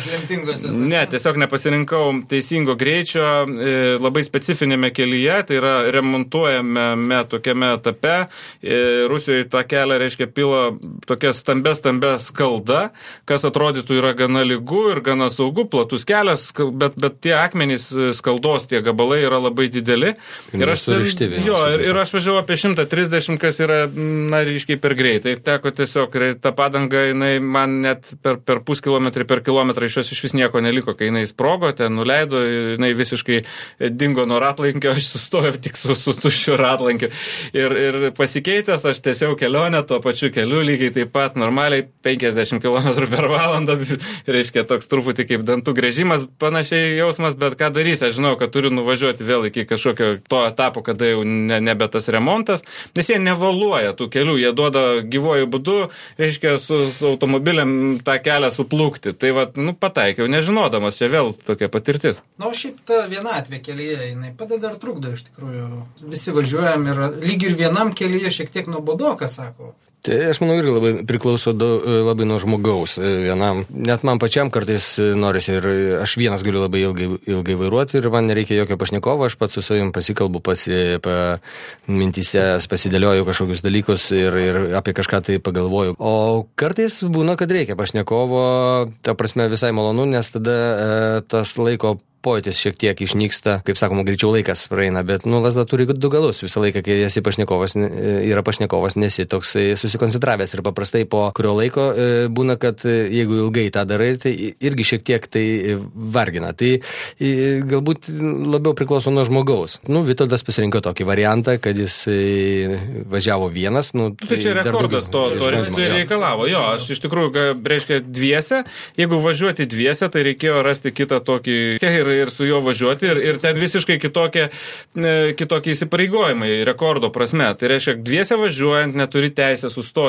Ne, tiesiog nepasirinkau teisingo greičio, labai specifinėme kelyje, tai yra remontuojame tokiame etape. Rusijoje tą kelią, reiškia, pila tokia stambia, stambia skalda, kas atrodytų yra gana lygu ir gana saugu, platus kelias, bet, bet tie akmenys skaldos, tie gabalai yra labai dideli. Ir aš, jo, ir, ir aš važiavau apie šimtą trisdešimt, kas yra, na, ryškiai per greitai. Teko tiesiog, ta padanga, jinai man net per, per pus kilometrį, per kilometrą iš jos iš vis nieko neliko, kai jinai sprogo, ten nuleido, jinai visiškai dingo nuo ratlankio, aš sustojau tik su, su tuščiu ratlankiu. Ir, ir pasikeitęs, aš tiesiau kelionę tuo pačiu keliu, lygiai taip pat normaliai penkiasdešimt kilometrų per valandą, reiškia toks truputį kaip dantų grėžimas, panašiai jausmas, bet ką darys, aš žinau, kad turiu nuvažiuoti vėl iki kažkokio to etapo, kada jau ne, nebe tas remontas, nes jie nevaluoja tų kelių, jie duoda gyvojų būdu, reiškia, su, su automobiliam tą kelią suplūkti. Tai vat, nu, pataikiau, nežinodamas, čia vėl tokia patirtis. Na, o šiaip ta vienatvė kelyje, jinai padeda ar trukdo iš tikrųjų. Visi važiuojam ir lyg ir vienam kelyje šiek tiek nuobodoka, sako. Tai aš manau irgi labai priklauso do, labai nuo žmogaus vienam. Net man pačiam kartais norisi ir aš vienas galiu labai ilgai, ilgai vairuoti ir man nereikia jokio pašnekovo, aš pats su savim pasikalbu, pasi, pa, mintyse pasidėlioju kažkokius dalykus ir, ir apie kažką tai pagalvoju. O kartais būna, kad reikia pašnekovo, ta prasme visai malonu, nes tada e, tas laiko pojūtis šiek tiek išnyksta, kaip sakoma, greičiau laikas praeina, bet, nu, lazda turi du galus. Visą laiką, kai esi pašnekovas, yra pašnekovas, nesi toksai susikoncentravęs ir paprastai po kurio laiko e, būna, kad e, jeigu ilgai tą darai, tai irgi šiek tiek tai vargina. Tai e, galbūt labiau priklauso nuo žmogaus. Nu, Vitoldas pasirinko tokį variantą, kad jis e, važiavo vienas. Nu, tai čia rekordas to, to reikalavo. Jo, aš iš tikrųjų, reiškia, dviese, jeigu važiuoti dviese, tai reikėjo rasti kitą tokį ir ir su juo važiuoti ir, ir ten visiškai kitokie, kitokie įsipareigojimai rekordo prasme. Tai reiškia, dviese važiuojant neturi teisę sustoti.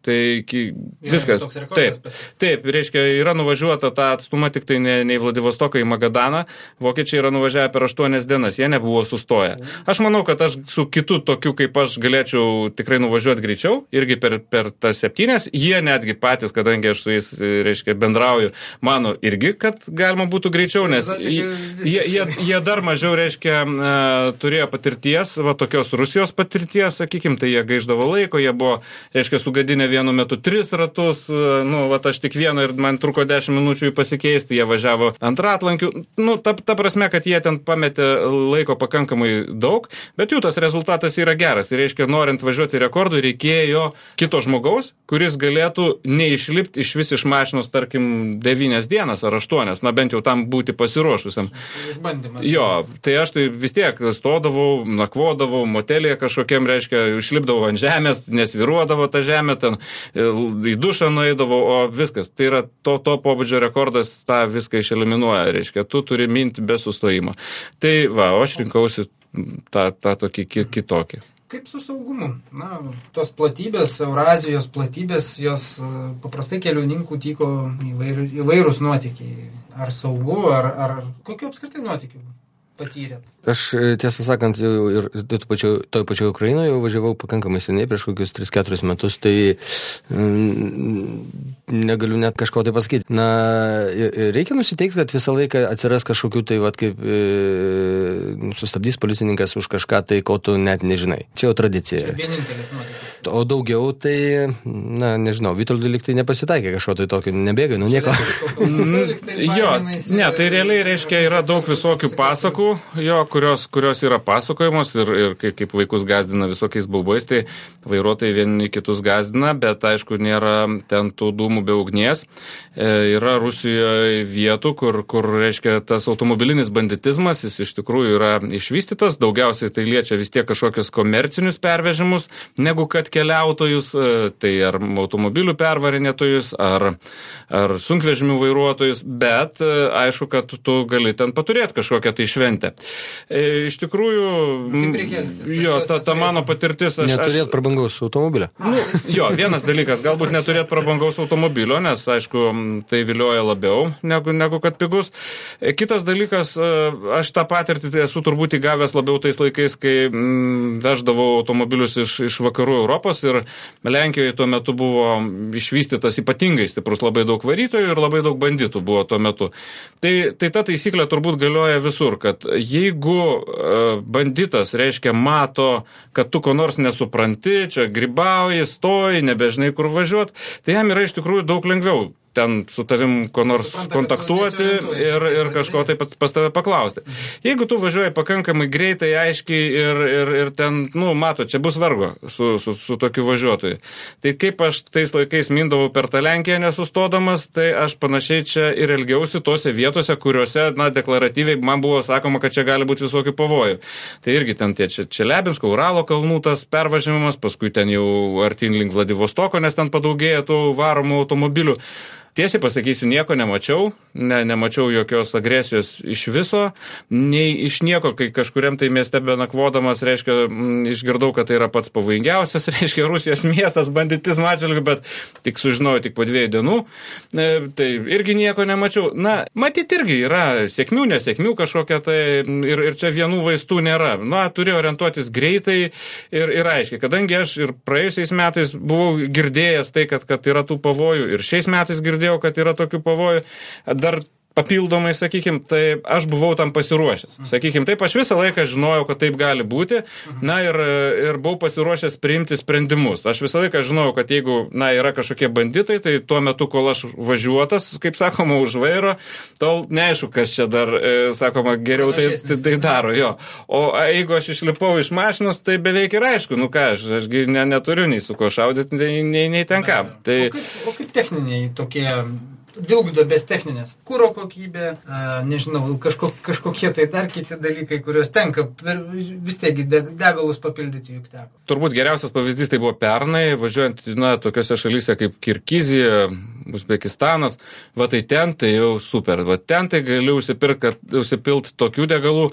Tai viskas. Taip, taip, reiškia, yra nuvažiuota tą atstumą tik tai ne, ne į Vladivostoką, į Magadaną. Vokiečiai yra nuvažiavę per aštuonias dienas, jie nebuvo sustoję. Aš manau, kad aš su kitu tokiu, kaip aš galėčiau tikrai nuvažiuoti greičiau, irgi per, per tas septynias. Jie netgi patys, kadangi aš su jais, reiškia, bendrauju, mano irgi, kad galima būtų greičiau, nes jie, jie, jie dar mažiau, reiškia, turėjo patirties, va tokios Rusijos patirties, sakykim, tai jie gaiždavo laiko, jie buvo, reiškia, sugadinę vienu metu tris ratus, nu, va aš tik vieną ir man truko dešimt minučių jį pasikeisti, jie važiavo ant ratlankių, nu, ta, ta prasme, kad jie ten pametė laiko pakankamai daug, bet jų tas rezultatas yra geras, tai reiškia, norint važiuoti rekordų, reikėjo kito žmogaus, kuris galėtų neišlipti iš vis iš mašinos, tarkim, devynias dienas ar aštuonias, na bent jau tam būti pasiruošusiam. Išbandymas. Jo, tai aš tai vis tiek stodavau, nakvodavau, motelėje kažkokiam, reiškia, išlipdavau ant žemės, nesviruodavo tą žemę, ten į dušą nueidavau, o viskas. Tai yra to, to pobūdžio rekordas, tą viską išeliminuoja, reiškia, tu turi minti be sustojimo. Tai va, o aš rinkausi tą, tą tokį kitokį. Kaip su saugumu? Na, tos platybės, Eurazijos platybės, jos paprastai kelioninkų tyko įvairių, įvairūs nuotykiai. Ar saugu, ar, ar kokiu apskritai nuotykiu patyrėt? Aš, tiesą sakant, jau ir toj pačioj, toj pačioj Ukrainoje jau važiavau pakankamai seniai, prieš kokius tris keturis metus, tai mm, negaliu net kažko tai pasakyti. Na, reikia nusiteikti, kad visą laiką atsiras kažkokių tai, vat, kaip e, sustabdys policininkas už kažką, tai ko tu net nežinai. Čia jau tradicija. Čia vienintelis nuotykis. O daugiau, tai, na, nežinau, Vitoldui lyg tai nepasitaikė kažko tai tokio, nebėga, nu nieko. Jo, ne, tai realiai reiškia, yra daug visokių pasakų, jo, kurios, kurios yra pasakojamos ir, ir kaip, kaip vaikus gazdina visokiais baubais, tai vairuotojai vieni kitus gazdina, bet aišku, nėra ten tų dūmų be ugnies. E, yra Rusijoje vietų, kur, kur, reiškia, tas automobilinis banditizmas, jis iš tikrųjų yra išvystytas, daugiausiai tai liečia vis tiek kažkokius komercinius pervežimus, negu kad keliautojus, tai ar automobilių pervarinėtojus, ar, ar sunkvežimių vairuotojus, bet aišku, kad tu gali ten paturėti kažkokią tai šventę. Iš tikrųjų, jo, ta, ta mano patirtis... Aš, neturėt prabangaus automobilio. Nu, jo, vienas dalykas, galbūt neturėt prabangaus automobilio, nes, aišku, tai vilioja labiau negu, negu kad pigus. Kitas dalykas, aš tą patirtį tai esu turbūt įgavęs labiau tais laikais, kai mm, veždavau automobilius iš, iš vakarų Europos ir Lenkijoje tuo metu buvo išvystytas ypatingai stiprus labai daug varytojų ir labai daug banditų buvo tuo metu. Tai, tai ta taisyklė turbūt galioja visur, kad jeigu banditas, reiškia, mato, kad tu ko nors nesupranti, čia grybauji, stoji, nebežinai kur važiuot, tai jam yra iš tikrųjų daug lengviau ten su tavim ko nors Supranta, kontaktuoti ir, ir kažko taip pas tave paklausti. Jeigu tu važiuoji pakankamai greitai, aiškiai ir, ir, ir ten, nu, mato, čia bus vargo su, su, su tokiu važiuotoju. Tai kaip aš tais laikais mindavau per tą Lenkiją nesustodamas, tai aš panašiai čia ir elgiausi tose vietose, kuriuose, na, deklaratyviai man buvo sakoma, kad čia gali būti visokių pavojų. Tai irgi ten tie čia, čia Lebinsko, Uralo kalnų tas pervažiavimas, paskui ten jau artin link Vladivostoko, nes ten padaugėja tų varomų automobilių. Tiesiai pasakysiu, nieko nemačiau, ne, nemačiau jokios agresijos iš viso, nei iš nieko, kai kažkuriam tai mieste benakvodamas, reiškia, m, išgirdau, kad tai yra pats pavojingiausias, reiškia, Rusijos miestas banditizmo atžvilgiu, bet tik sužinojau tik po dviejų dienų, e, tai irgi nieko nemačiau. Na, matyt, irgi yra sėkmių, nesėkmių kažkokia tai ir, ir čia vienų vaistų nėra. Na, turiu orientuotis greitai ir, ir aiškiai, kadangi aš ir praėjusiais metais buvau girdėjęs tai, kad, kad yra tų pavojų ir šiais metais girdėjau, kad yra tokių pavojų, dar papildomai, sakykim, tai aš buvau tam pasiruošęs. Sakykim, taip, aš visą laiką žinojau, kad taip gali būti, na ir, ir buvau pasiruošęs priimti sprendimus. Aš visą laiką žinojau, kad jeigu, na, yra kažkokie banditai, tai tuo metu, kol aš važiuotas, kaip sakoma, už vairo, tol neaišku, kas čia dar, e, sakoma, geriau tai, tai, tai daro, jo. O jeigu aš išlipau iš mašinos, tai beveik ir aišku, nu ką, aš, ašgi ne, neturiu nei su ko šaudyti, nei, nei, nei ten ką. Tai... O, kaip, o kaip techniniai tokie... Vilkdubės techninės, kuro kokybė, a, nežinau, kažko, kažkokie tai dar kiti dalykai, kuriuos tenka per, vis tiek degalus papildyti juk teko. Turbūt geriausias pavyzdys tai buvo pernai, važiuojant, na, tokiose šalyse kaip Kirgizija, Uzbekistanas, va tai ten tai jau super, va ten tai gali užsipirkti, užsipilti tokių degalų,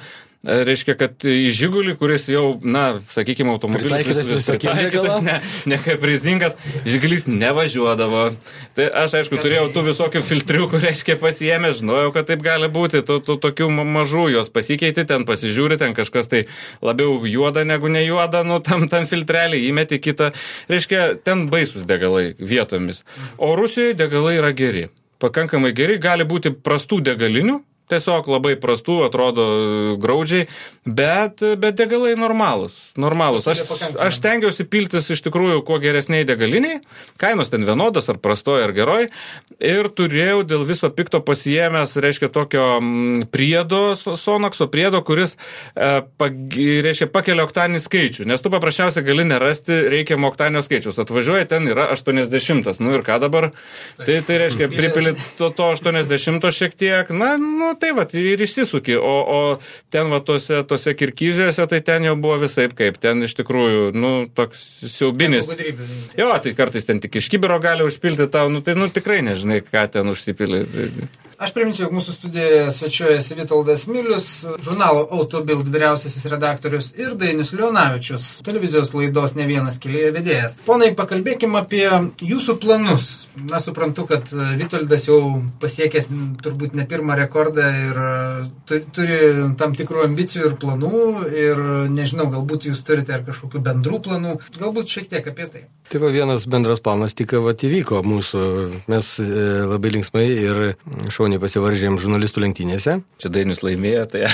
reiškia, kad į Žigulį, kuris jau, na, sakykime, automobilis Pritaikytas vis, vis pritaikytas, ne, ne kaprizingas, Žigulys nevažiuodavo. Tai aš, aišku, turėjau tų visokių filtriukų, reiškia, pasiėmė, žinojau, kad taip gali būti, tų, tų tokių mažų jos pasikeiti, ten pasižiūri, ten kažkas tai labiau juoda negu ne juoda, nu, tam, tam filtrelį įmeti kitą. Reiškia, ten baisus degalai vietomis. O Rusijoje degalai yra geri. Pakankamai geri, gali būti prastų degalinių, tiesiog labai prastų, atrodo graudžiai, bet, bet degalai normalūs. normalūs. Aš, aš stengiausi piltis iš tikrųjų kuo geresniai degaliniai, kainos ten vienodas, ar prastoji, ar geroj, ir turėjau dėl viso pikto pasiėmęs, reiškia, tokio priedo, Sonaxo priedo, kuris, e, pag, reiškia, pakelia oktaninį skaičių, nes tu paprasčiausiai gali nerasti reikiamo oktaninio skaičius. Atvažiuoja, ten yra aštuoniasdešimt, nu ir ką dabar? Tai, tai reiškia, pripili to, to aštuoniasdešimt šiek tiek, na, nu, tai va, ir išsisuki, o, o ten va tose, tose kirkyziuose, tai ten jau buvo visaip kaip, ten iš tikrųjų, nu, toks siaubinis. Jo, tai kartais ten tik iš kibiro gali užpilti tau, nu, tai, nu, tikrai nežinai, ką ten užsipili. Aš priminsiu, jog mūsų studijoje svečiuojasi Vitoldas Milius, žurnalo Autobild vyriausiasis redaktorius ir Dainius Leonavičius, televizijos laidos Ne vienas kelyje vedėjas. Ponai, pakalbėkime apie jūsų planus. Na, suprantu, kad Vitoldas jau pasiekęs turbūt ne pirmą rekordą ir turi tam tikrų ambicijų ir planų ir nežinau, galbūt jūs turite ar kažkokių bendrų planų, galbūt šiek tiek apie tai. Tai va, vienas bendras planas tik va, įvyko mūsų. Mes e, labai linksmai ir šauniai pasivaržėm žurnalistų lenktynėse. Čia Dainius laimėjo, tai...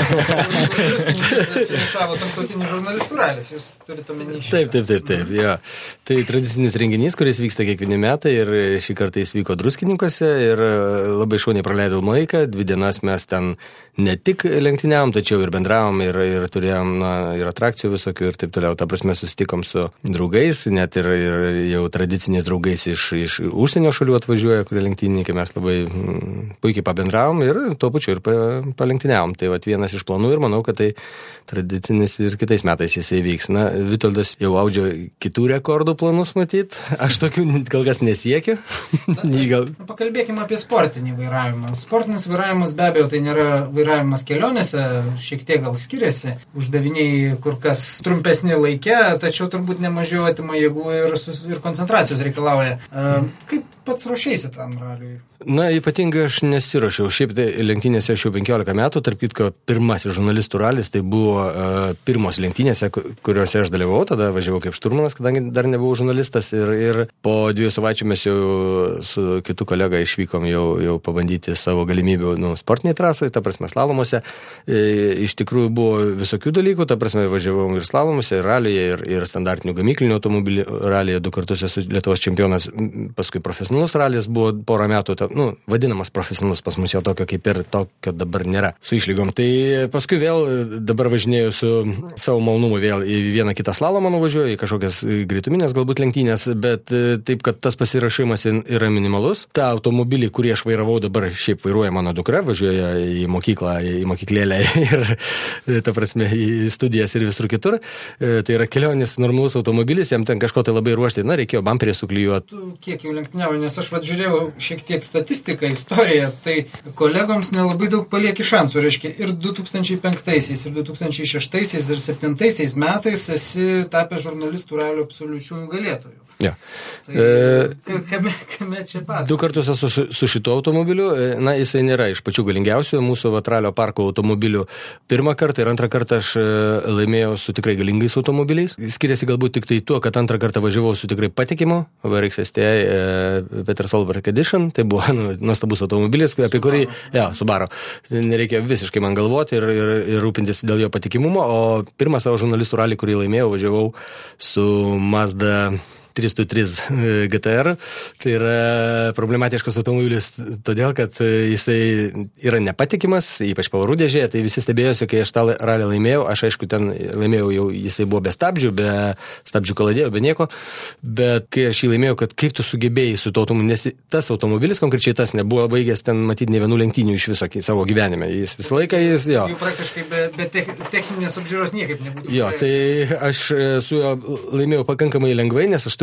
Finišavo tarptautinis žurnalistų ralis, jūs turite omeny šitą. Taip, taip, taip, taip, ja. Tai tradicinis renginys, kuris vyksta kiekvieni metai ir šį kartą jis vyko Druskininkuose ir labai šauniai praleidom laiką. Dvi dienas mes ten ne tik lenktyniavom, tačiau ir bendravom ir, ir turėjom na, ir atrakcijų visokių ir taip toliau. Ta prasme susitikom su draugais, net ir, ir jau tradiciniais draugais iš, iš užsienio šalių atvažiuoja, kurie lenktynininkai, mes labai mm, puikiai pabendravom ir tuo pačiu ir pa, palenktyniavom. Tai vat, vienas iš planų ir manau, kad tai tradicinis ir kitais metais jisai vyks. Na, Vitoldas jau audžio kitų rekordų planus matyt, aš tokių gal kas nesiekiu. gal... Pakalbėkime apie sportinį vairavimą. Sportinis vairavimas be abejo tai nėra vairavimas kelionėse, šiek tiek gal skiriasi, uždaviniai kur kas trumpesni laike, tačiau turbūt nemažiau atima jėgų ir, sus, ir koncentracijos reikalauja. Kaip pats ruošėsi tam raliui? Na, ypatingai aš nesiruošiau. Šiaip tai lenktynėse aš jau penkiolika metų, tarp kitko pirmasis žurnalistų ralis, tai buvo uh, pirmos lenktynėse, kuriuose aš dalyvau, tada važiavau kaip šturmanas, kadangi dar nebuvau žurnalistas ir, ir po dviejų savaičių mes jau su kitu kolega išvykom jau, jau pabandyti savo galimybių nu, sportiniai trasai, ta prasme slalomuose. E, iš tikrųjų buvo visokių dalykų, ta prasme važiavau ir slalomuose, ir ralyje, ir, ir standartinių gamyklinių automobilių ralyje, du kartus esu Lietuvos čempionas, paskui profesionalus ralis buvo porą metų, ta, nu, vadinamas profesionalus, pas mus jau tokio kaip ir tokio dabar nėra, su išlygom. Tai paskui vėl dabar važinėjau su savo malonumu vėl į vieną kitą slalomą nuvažiuoju, į kažkokias greituminės galbūt lenktynės, bet taip, kad tas pasirašymas yra minimalus. Ta automobilį, kurį aš vairavau dabar, šiaip vairuoja mano dukra, važiuoja į mokyklą, į mokyklėlę ir, ta prasme, į studijas ir visur kitur. Tai yra kelionis normalus automobilis, jam ten kažko tai labai ruošti, na, reikėjo bamperį suklijuoti. Kiek jau lenktyniauju, nes aš vat žiūrėjau šiek tiek statistiką, istoriją, tai kolegoms nelabai daug palieki šansų, reiškia, ir du tūkstančiai penktaisiais, ir du tūkstančiai šeštaisiais, ir du tūkstančiai septintaisiais metais esi tapęs žurnalistų ralio absoliučių nugalėtojų. Ja. Tai, e, kame, kame čia pas? Du kartus esu su, su šituo automobiliu, na, jisai nėra iš pačių galingiausių mūsų Vatralio parko automobilių. Pirmą kartą ir antrą kartą aš laimėjau su tikrai galingais automobiliais. Skiriasi galbūt tik tai tuo, kad antrą kartą važiavau su tikrai patikimu V R X S T e, Peter Solberg Edition, tai buvo nu, nuostabus automobilis, apie kurį, ja, Subaru, nereikia visiškai man galvoti ir, ir, ir rūpintis dėl jo patikimumo, o pirmą savo žurnalistų ralį, kurį laimėjau, važiavau su Mazda trys du trys G T R. Tai yra problematiškas automobilis, todėl, kad jisai yra nepatikimas, ypač pavarų dėžėje, tai visi stebėjosi, kai aš tą ralį laimėjau, aš aišku ten laimėjau jau, jisai buvo be stabdžių, be stabdžių kaladėjo, be nieko, bet kai aš jį laimėjau, kad kaip tu sugebėjai su to automobiliu, nes tas automobilis, konkrečiai tas, nebuvo baigęs ten matyti ne vienų lenktynių iš viso savo gyvenime, jis visą laiką, jis, jo. Jau praktiškai be, be techninės apžiūros niekaip nebūtų. Jo, tai aš su juo laimėjau pakankamai lengvai, nes aš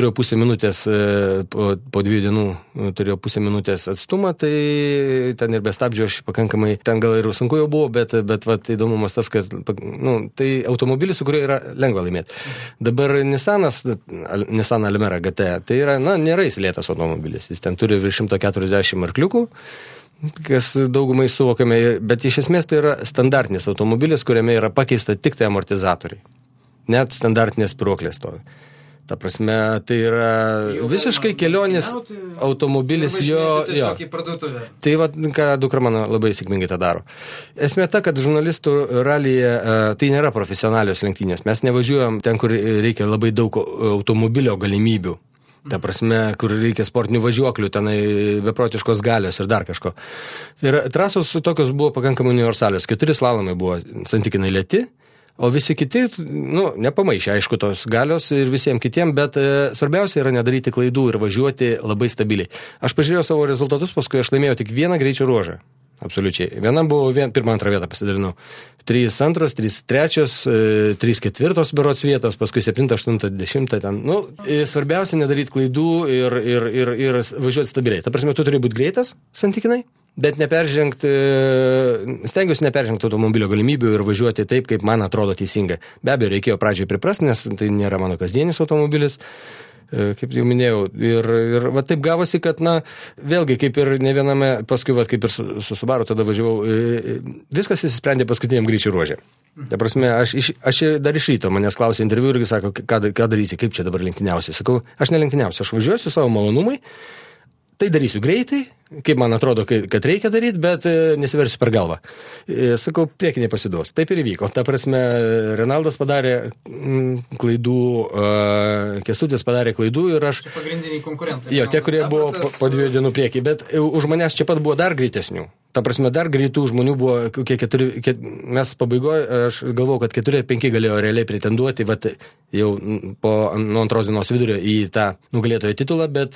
turėjau pusę minutės, po, po dviejų dienų turėjau pusę minutės atstumą, tai ten ir be stabdžio aš pakankamai, ten gal ir sunku jau buvo, bet, bet vat, įdomumas tas, kad nu, tai automobilis, su kuriuo yra lengva laimėti. Dabar Nissanas, Nissan Almera G T, tai yra, na, nėra jis lėtas automobilis, jis ten turi virš šimto keturiasdešimt arkliukų, kas daugumai suvokiame, bet iš esmės tai yra standartinis automobilis, kuriame yra pakeista tik tai amortizatoriai. Net standartinės spyruoklės stovi. Ta prasme, tai yra visiškai kelionės automobilis jo... jo. Tai va, ką dukra mano labai sėkmingai tą daro. Esmė ta, kad žurnalistų ralyje tai nėra profesionalios lenktynės. Mes nevažiuojam ten, kur reikia labai daug automobilio galimybių. Ta prasme, kur reikia sportinių važiuoklių, tenai beprotiškos galios ir dar kažko. Ir trasos tokios buvo pakankamai universalios. Keturi slalomai buvo santykinai lėti, o visi kiti, nu, nepamaišė, aišku, tos galios ir visiems kitiem, bet e, svarbiausia yra nedaryti klaidų ir važiuoti labai stabiliai. Aš pažiūrėjau savo rezultatus, paskui aš laimėjau tik vieną greičio ruožą. Absoliučiai. Vienam buvo vien, pirmą antrą vietą pasidalinau. Trys antros, trys trečios, e, trys ketvirtos berods vietos, paskui septintą, aštuntą, dešimtą ten. Nu, e, svarbiausia nedaryti klaidų ir, ir, ir, ir važiuoti stabiliai. Ta prasme, tu turi būti greitas, santykinai, bet neperžengti, stengiuosi neperžengti automobilio galimybių ir važiuoti taip, kaip man atrodo teisinga. Be abejo, reikėjo pradžiai priprasti, nes tai nėra mano kasdienis automobilis. Kaip jau minėjau, ir, ir va taip gavosi, kad, na, vėlgi, kaip ir ne viename, paskui, va, kaip ir su, su Subaru tada važiavau, viskas įsisprendė paskutiniam greičio ruože. Ta prasme, aš, iš, aš dar iš ryto manęs klausė interviu irgi sako, ką, ką darysi, kaip čia dabar lenktyniausi. Sakau, aš nelenktyniausiu, aš važiuosiu savo malonumai, tai darysiu greitai, kaip man atrodo, kad reikia daryti, bet nesiversiu per galvą. Sakau, priekiniai pasiduos. Taip ir įvyko. Ta prasme, Renaldas padarė klaidų, Kęstutis padarė klaidų ir aš... Čia pagrindiniai konkurentai. Jo, tie, kurie buvo po, po dviejų dienų priekį, bet už manęs čia pat buvo dar greitesnių. Ta prasme, dar greitų žmonių buvo, kokie keturi, ket, mes pabaigoje, aš galvojau, kad keturi ar penki galėjo realiai pretenduoti, vat, jau po nuo antros dienos vidurio į tą nugalėtojo titulą, bet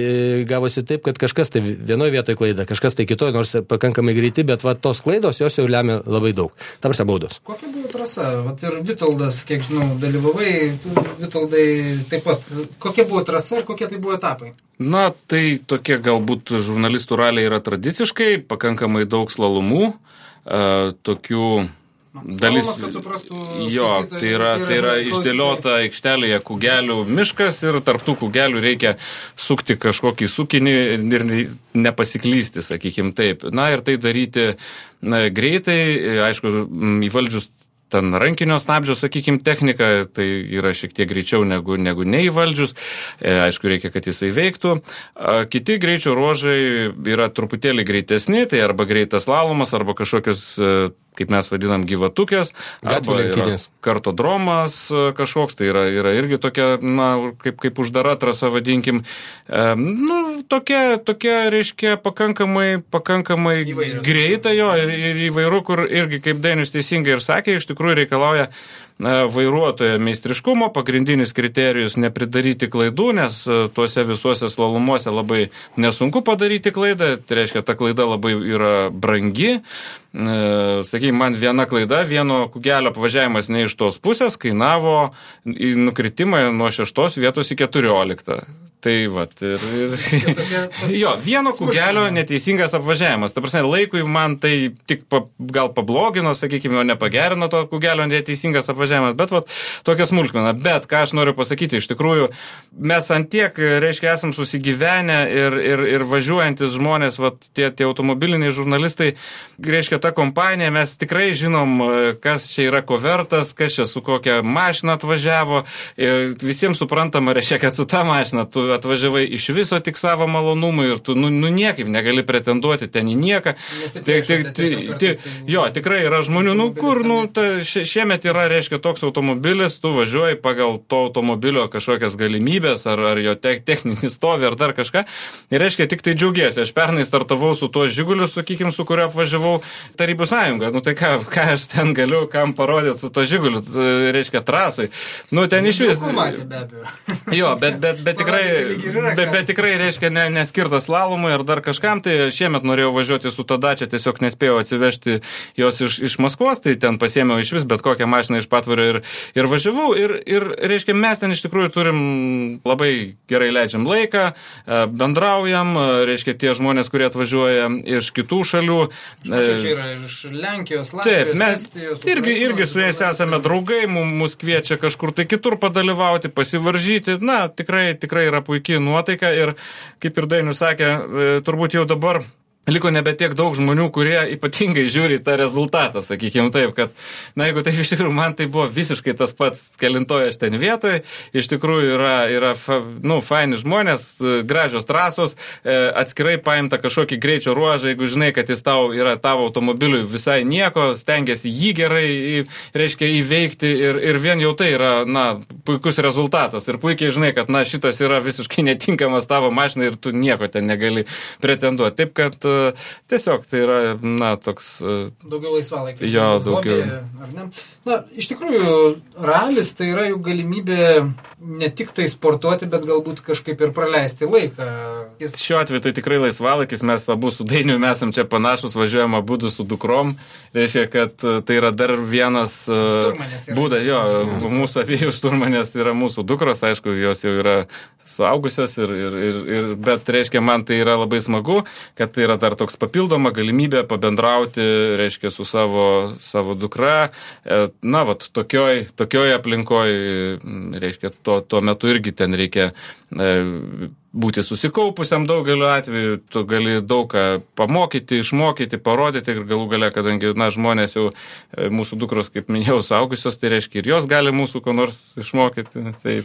gavosi taip, kad kažkas tai vienoje vietoje klaida, kažkas tai kitoje, nors pakankamai greiti, bet va, tos klaidos jos jau lemia labai daug. Ta prasme, baudos. Kokia buvo trasa? Vat ir Vitoldas, kiek žinau, dalyvavai, Vitoldai taip pat. Kokia buvo trasa ir kokie tai buvo etapai? Na, tai tokie galbūt žurnalistų raliai yra tradiciškai, pakankamai daug slalomų, uh, tokių dalis... Slalomas, kad suprastų, jo, tai yra, tai yra išdėliota aikštelėje kugelių miškas ir tarp tų kugelių reikia sukti kažkokį sukinį ir nepasiklysti, sakykim taip. Na ir tai daryti na, greitai, aišku, įvaldžius ten rankinio stabdžio, sakykim, technika, tai yra šiek tiek greičiau negu, negu neįvaldžius. E, aišku, reikia, kad jisai veiktų. A, kiti greičio ruožai yra truputėlį greitesni, tai arba greitas slalomas, arba kažkokios, kaip mes vadinam, gyvatukės, arba kartodromas kažkoks, tai yra, yra irgi tokia, na, kaip, kaip uždara trasa, vadinkim. E, nu, tokia, tokia, reiškia, pakankamai, pakankamai greita jo ir, ir įvairu, kur irgi, kaip Dainius teisingai ir sakė, iš tikrųjų reikalauja vairuotojo meistriškumo, pagrindinis kriterijus nepridaryti klaidų, nes tuose visuose slalumuose labai nesunku padaryti klaidą, tai reiškia, ta klaida labai yra brangi. Sakykime, man viena klaida, vieno kugelio apvažiavimas ne iš tos pusės kainavo nukritimą nuo šeštos vietos į keturioliktą. Tai vat, ir, ir jo, vieno kugelio neteisingas apvažiavimas. Ta prasme, laikui man tai tik pa, gal pablogino, sakykime, nepagerino to kugelio neteisingas apvažiavimas, bet vat, tokia smulkmena. Bet, ką aš noriu pasakyti, iš tikrųjų, mes antiek, reiškia, esam susigyvenę ir, ir, ir važiuojantis žmonės, vat, tie, tie automobiliniai žurnalistai, reiškia, ta kompanija, mes tikrai žinom, kas čia yra ko vertas, kas čia su kokia mašina atvažiavo. Ir visiems suprantama, reiškia, kad su ta mašina tu atvažiavai iš viso tik savo malonumui ir tu nu, nu niekaip negali pretenduoti ten į nieką. Tai, tai, tai, tai, jo, tikrai yra žmonių, nu kur, nu, ta, šiemet yra, reiškia, toks automobilis, tu važiuoji pagal to automobilio kažkokias galimybės, ar, ar jo te, techninį stovį, ar dar kažką. Ir reiškia, tik tai džiaugiesi. Aš pernai startavau su tuo Žiguliu, sakykim, su kuriuo apvažiavau Tarybų sąjungą. Nu tai ką, ką aš ten galiu, kam parodyti su tuo Žiguliu, reiškia, trasai. Nu ten iš vis. Jo, bet, bet, bet tikrai bet, bet tikrai, reiškia, ne, neskirtas slalomui ar dar kažkam, tai šiemet norėjau važiuoti su ta Dacia, tiesiog nespėjau atsivežti jos iš, iš Maskvos, tai ten pasiėmiau iš vis bet kokią mašiną iš Patvorio ir, ir važiavau. Ir, ir, reiškia, mes ten iš tikrųjų turim labai gerai leidžiam laiką, bendraujam, reiškia, tie žmonės, kurie atvažiuoja iš kitų šalių. Čia, čia yra iš Lenkijos, Latvijos, Taip, mes Estijos. Irgi, irgi su jais esame draugai, mus kviečia kažkur tai kitur padalyvauti, pasivaržyti. Na, tikrai, tikrai yra puikiai nuotaika ir, kaip ir Dainius sakė, turbūt jau dabar liko nebe tiek daug žmonių, kurie ypatingai žiūri tą rezultatą, sakykime taip, kad, na, jeigu tai iš tikrųjų man tai buvo visiškai tas pats, kelintoje aš ten vietoje, iš tikrųjų yra, yra nu, faini žmonės, gražios trasos, atskirai paimta kažkokį greičio ruožą, jeigu žinai, kad jis tau yra tavo automobiliui visai nieko, stengiasi jį gerai, reiškia, įveikti ir, ir vien jau tai yra, na, puikus rezultatas ir puikiai žinai, kad, na, šitas yra visiškai netinkamas tavo mašinai ir tu nieko ten negali pretenduoti. Taip, kad tiesiog tai yra, na, toks... Daugiau laisvalaikio. Jo, daugiau. Hobį, ar ne? Na, iš tikrųjų, ralis tai yra jų galimybė ne tik tai sportuoti, bet galbūt kažkaip ir praleisti laiką. Jis... Šiuo atveju tai tikrai laisvalaikis, mes abu su Dainiu mes esam čia panašus, važiuojam abudu su dukrom, reiškia, kad tai yra dar vienas būdas, jo, mūsų abiejų šturmanės yra mūsų dukros, aišku, jos jau yra suaugusios, ir, ir, ir, ir, bet, reiškia, man tai yra labai smagu, kad tai yra dar toks papildoma galimybė pabendrauti, reiškia, su savo, savo dukra. Na, vat, tokioj, tokioj aplinkoj, reiškia, tuo, tuo metu irgi ten reikia e, būti susikaupusiam daugeliu atveju, tu gali daug ką pamokyti, išmokyti, parodyti ir galų gale, kadangi, na, žmonės jau e, mūsų dukros, kaip minėjau, suaugusios, tai reiškia ir jos gali mūsų ko nors išmokyti. Tai...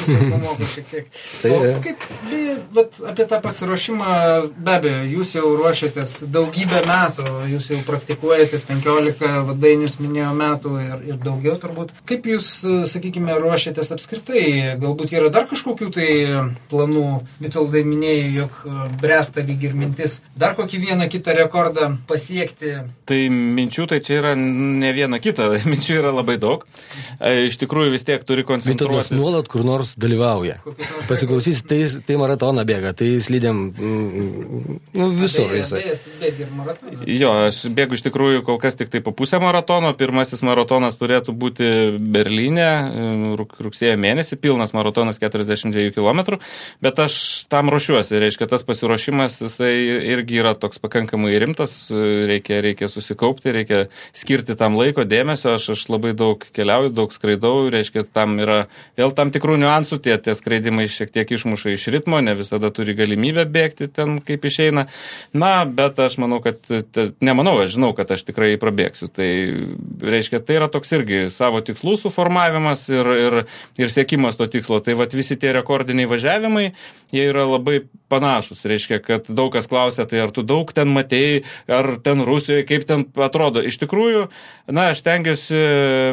O kaip, vat, apie tą pasiruošimą, be abejo, jūs jau ruošiatės daugybę metų, jūs jau praktikuojatės penkiolika, Dainius minėjo metų ir, ir daugiau turbūt. Kaip jūs, sakykime, ruošiatės apskritai? Galbūt yra dar kažkokių tai planų? Vitoldai minėjai, jog bręsta lyg ir mintis dar kokį vieną kitą rekordą pasiekti. Tai minčių, tai čia yra ne viena kita, minčių yra labai daug. Iš tikrųjų vis tiek turi koncentruotis. Vitoldas nuolat kur nors dalyvauja. Pasiklausys, tai, tai maratoną bėga, tai slydėm nu, visur. Bėgi ir maratoną. Jo, aš bėgu iš tikrųjų kol kas tik tai po pusę maratono. Pirmasis maratonas turėtų būti Berlyne rugsėjo mėnesį, pilnas maratonas keturiasdešimt dviejų kilometrų, bet aš tam ruošiuosi, reiškia, tas pasiruošimas, jisai irgi yra toks pakankamai rimtas, reikia, reikia susikaupti, reikia skirti tam laiko, dėmesio, aš, aš labai daug keliauju, daug skraidau, reiškia, tam yra vėl tam tikrų niuansų, tie, tie skraidimai šiek tiek išmuša iš ritmo, ne visada turi galimybę bėgti ten, kaip išeina, na, bet aš manau, kad, nemanau, aš žinau, kad aš tikrai prabėgsiu, tai reiškia, tai yra toks irgi savo tikslų suformavimas ir, ir, ir siekimas to tikslo, tai vat visi tie rekordiniai važiavimai, jie yra labai panašus, reiškia, kad daug kas klausia, tai ar tu daug ten matėjai, ar ten Rusijoje, kaip ten atrodo. Iš tikrųjų, na, aš tengiuosi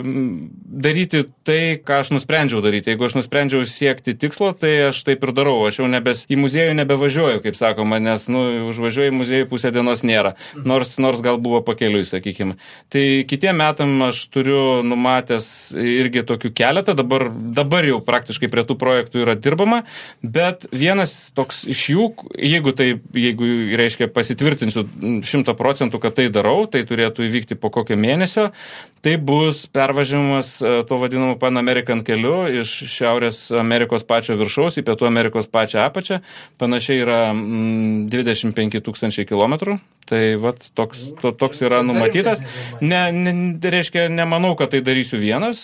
daryti tai, ką aš nusprendžiau daryti. Jeigu aš nusprendžiau siekti tikslo, tai aš taip ir darau. Aš jau nebes, į muziejų nebevažiuoju, kaip sakoma, nes, nu, užvažiuoju į muziejų pusę dienos nėra, nors, nors gal buvo pakeliui, sakykime. Tai kitiem metam aš turiu numatęs irgi tokių keletą, dabar, dabar jau praktiškai prie tų projektų yra dirbama, bet vienas toks iš jų, jeigu tai, jeigu, reiškia, pasitvirtinsiu šimtą procentų, kad tai darau, tai turėtų įvykti po kokio mėnesio, tai bus pervažiavimas to vadinamu Pan American keliu iš Šiaurės Amerikos pačio viršaus į Pietų Amerikos pačią apačią. Panašiai yra mm, dvidešimt penki tūkstančiai kilometrų. Tai vat, toks, to, toks yra numatytas. Ne, ne, reiškia, nemanau, kad tai darysiu vienas.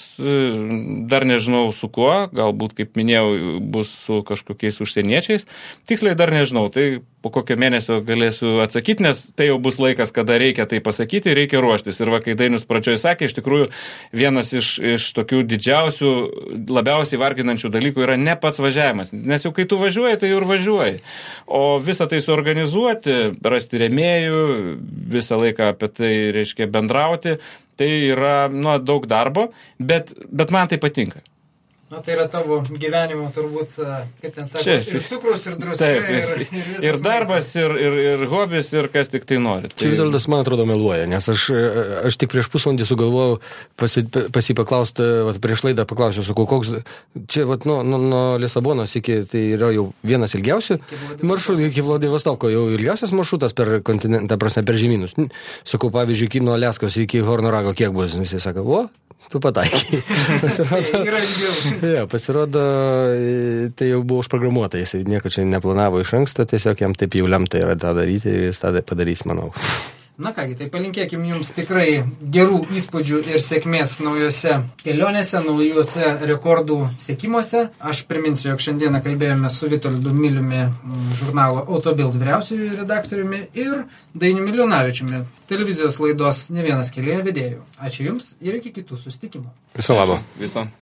Dar nežinau su kuo. Galbūt, kaip minėjau, bus su kažkokiais užsieniečiais. Tiksliai dar nežinau. Tai po kokio mėnesio galėsiu atsakyti, nes tai jau bus laikas, kada reikia tai pasakyti, reikia ruoštis. Ir va, kai Dainius pradžioje sakė, iš tikrųjų, vienas iš, iš tokių didžiausių, labiausiai varginančių dalykų yra ne pats važiavimas. Nes jau kai tu važiuoji, tai jau ir važiuoji. O visą tai suorganizuoti, rasti rėmėjų, visą laiką apie tai, reiškia, bendrauti, tai yra, nu, daug darbo, bet, bet man tai patinka. Na, tai yra tavo gyvenimo turbūt, kaip ten sako, Čia, ir cukrus, ir druska, taip, ir, ir, ir, ir darbas, ir, ir, ir hobis, ir kas tik tai nori. Čia vis dėlto, man atrodo, meluoja, nes aš, aš tik prieš pusvalandį sugalvojau pasi, pasipaklausti, vat, prieš laidą paklausiau, sakau, koks, čia vat, nuo, nuo, nuo Lisabonos iki, tai yra jau vienas ilgiausių maršrutų, iki Vladivostoko, jau ilgiausias maršrutas per kontinentą, prasme, per žemynus. Sakau, pavyzdžiui, nuo Aliaskos iki Horno rago kiek bus, visi sako, o, tu pataikai. Pasirodo, yra ilgiau. ja, pasirodo, tai jau buvo užprogramuota, jis nieko čia neplanavo iš anksto, tiesiog jam taip jau lemta yra tą daryti ir jis tą padarys, manau. Na kągi, tai palinkėkim jums tikrai gerų įspūdžių ir sėkmės naujose kelionėse, naujuose rekordų siekimuose. Aš priminsiu, jog šiandieną kalbėjome su Vitoldu Miliumi, žurnalo Autobild vyriausiųjų redaktoriumi, ir Dainiumi Leonavičiumi, televizijos laidos Ne vienas kelyje vedėjų. Ačiū jums ir iki kitų susitikimų. Viso labo. Viso.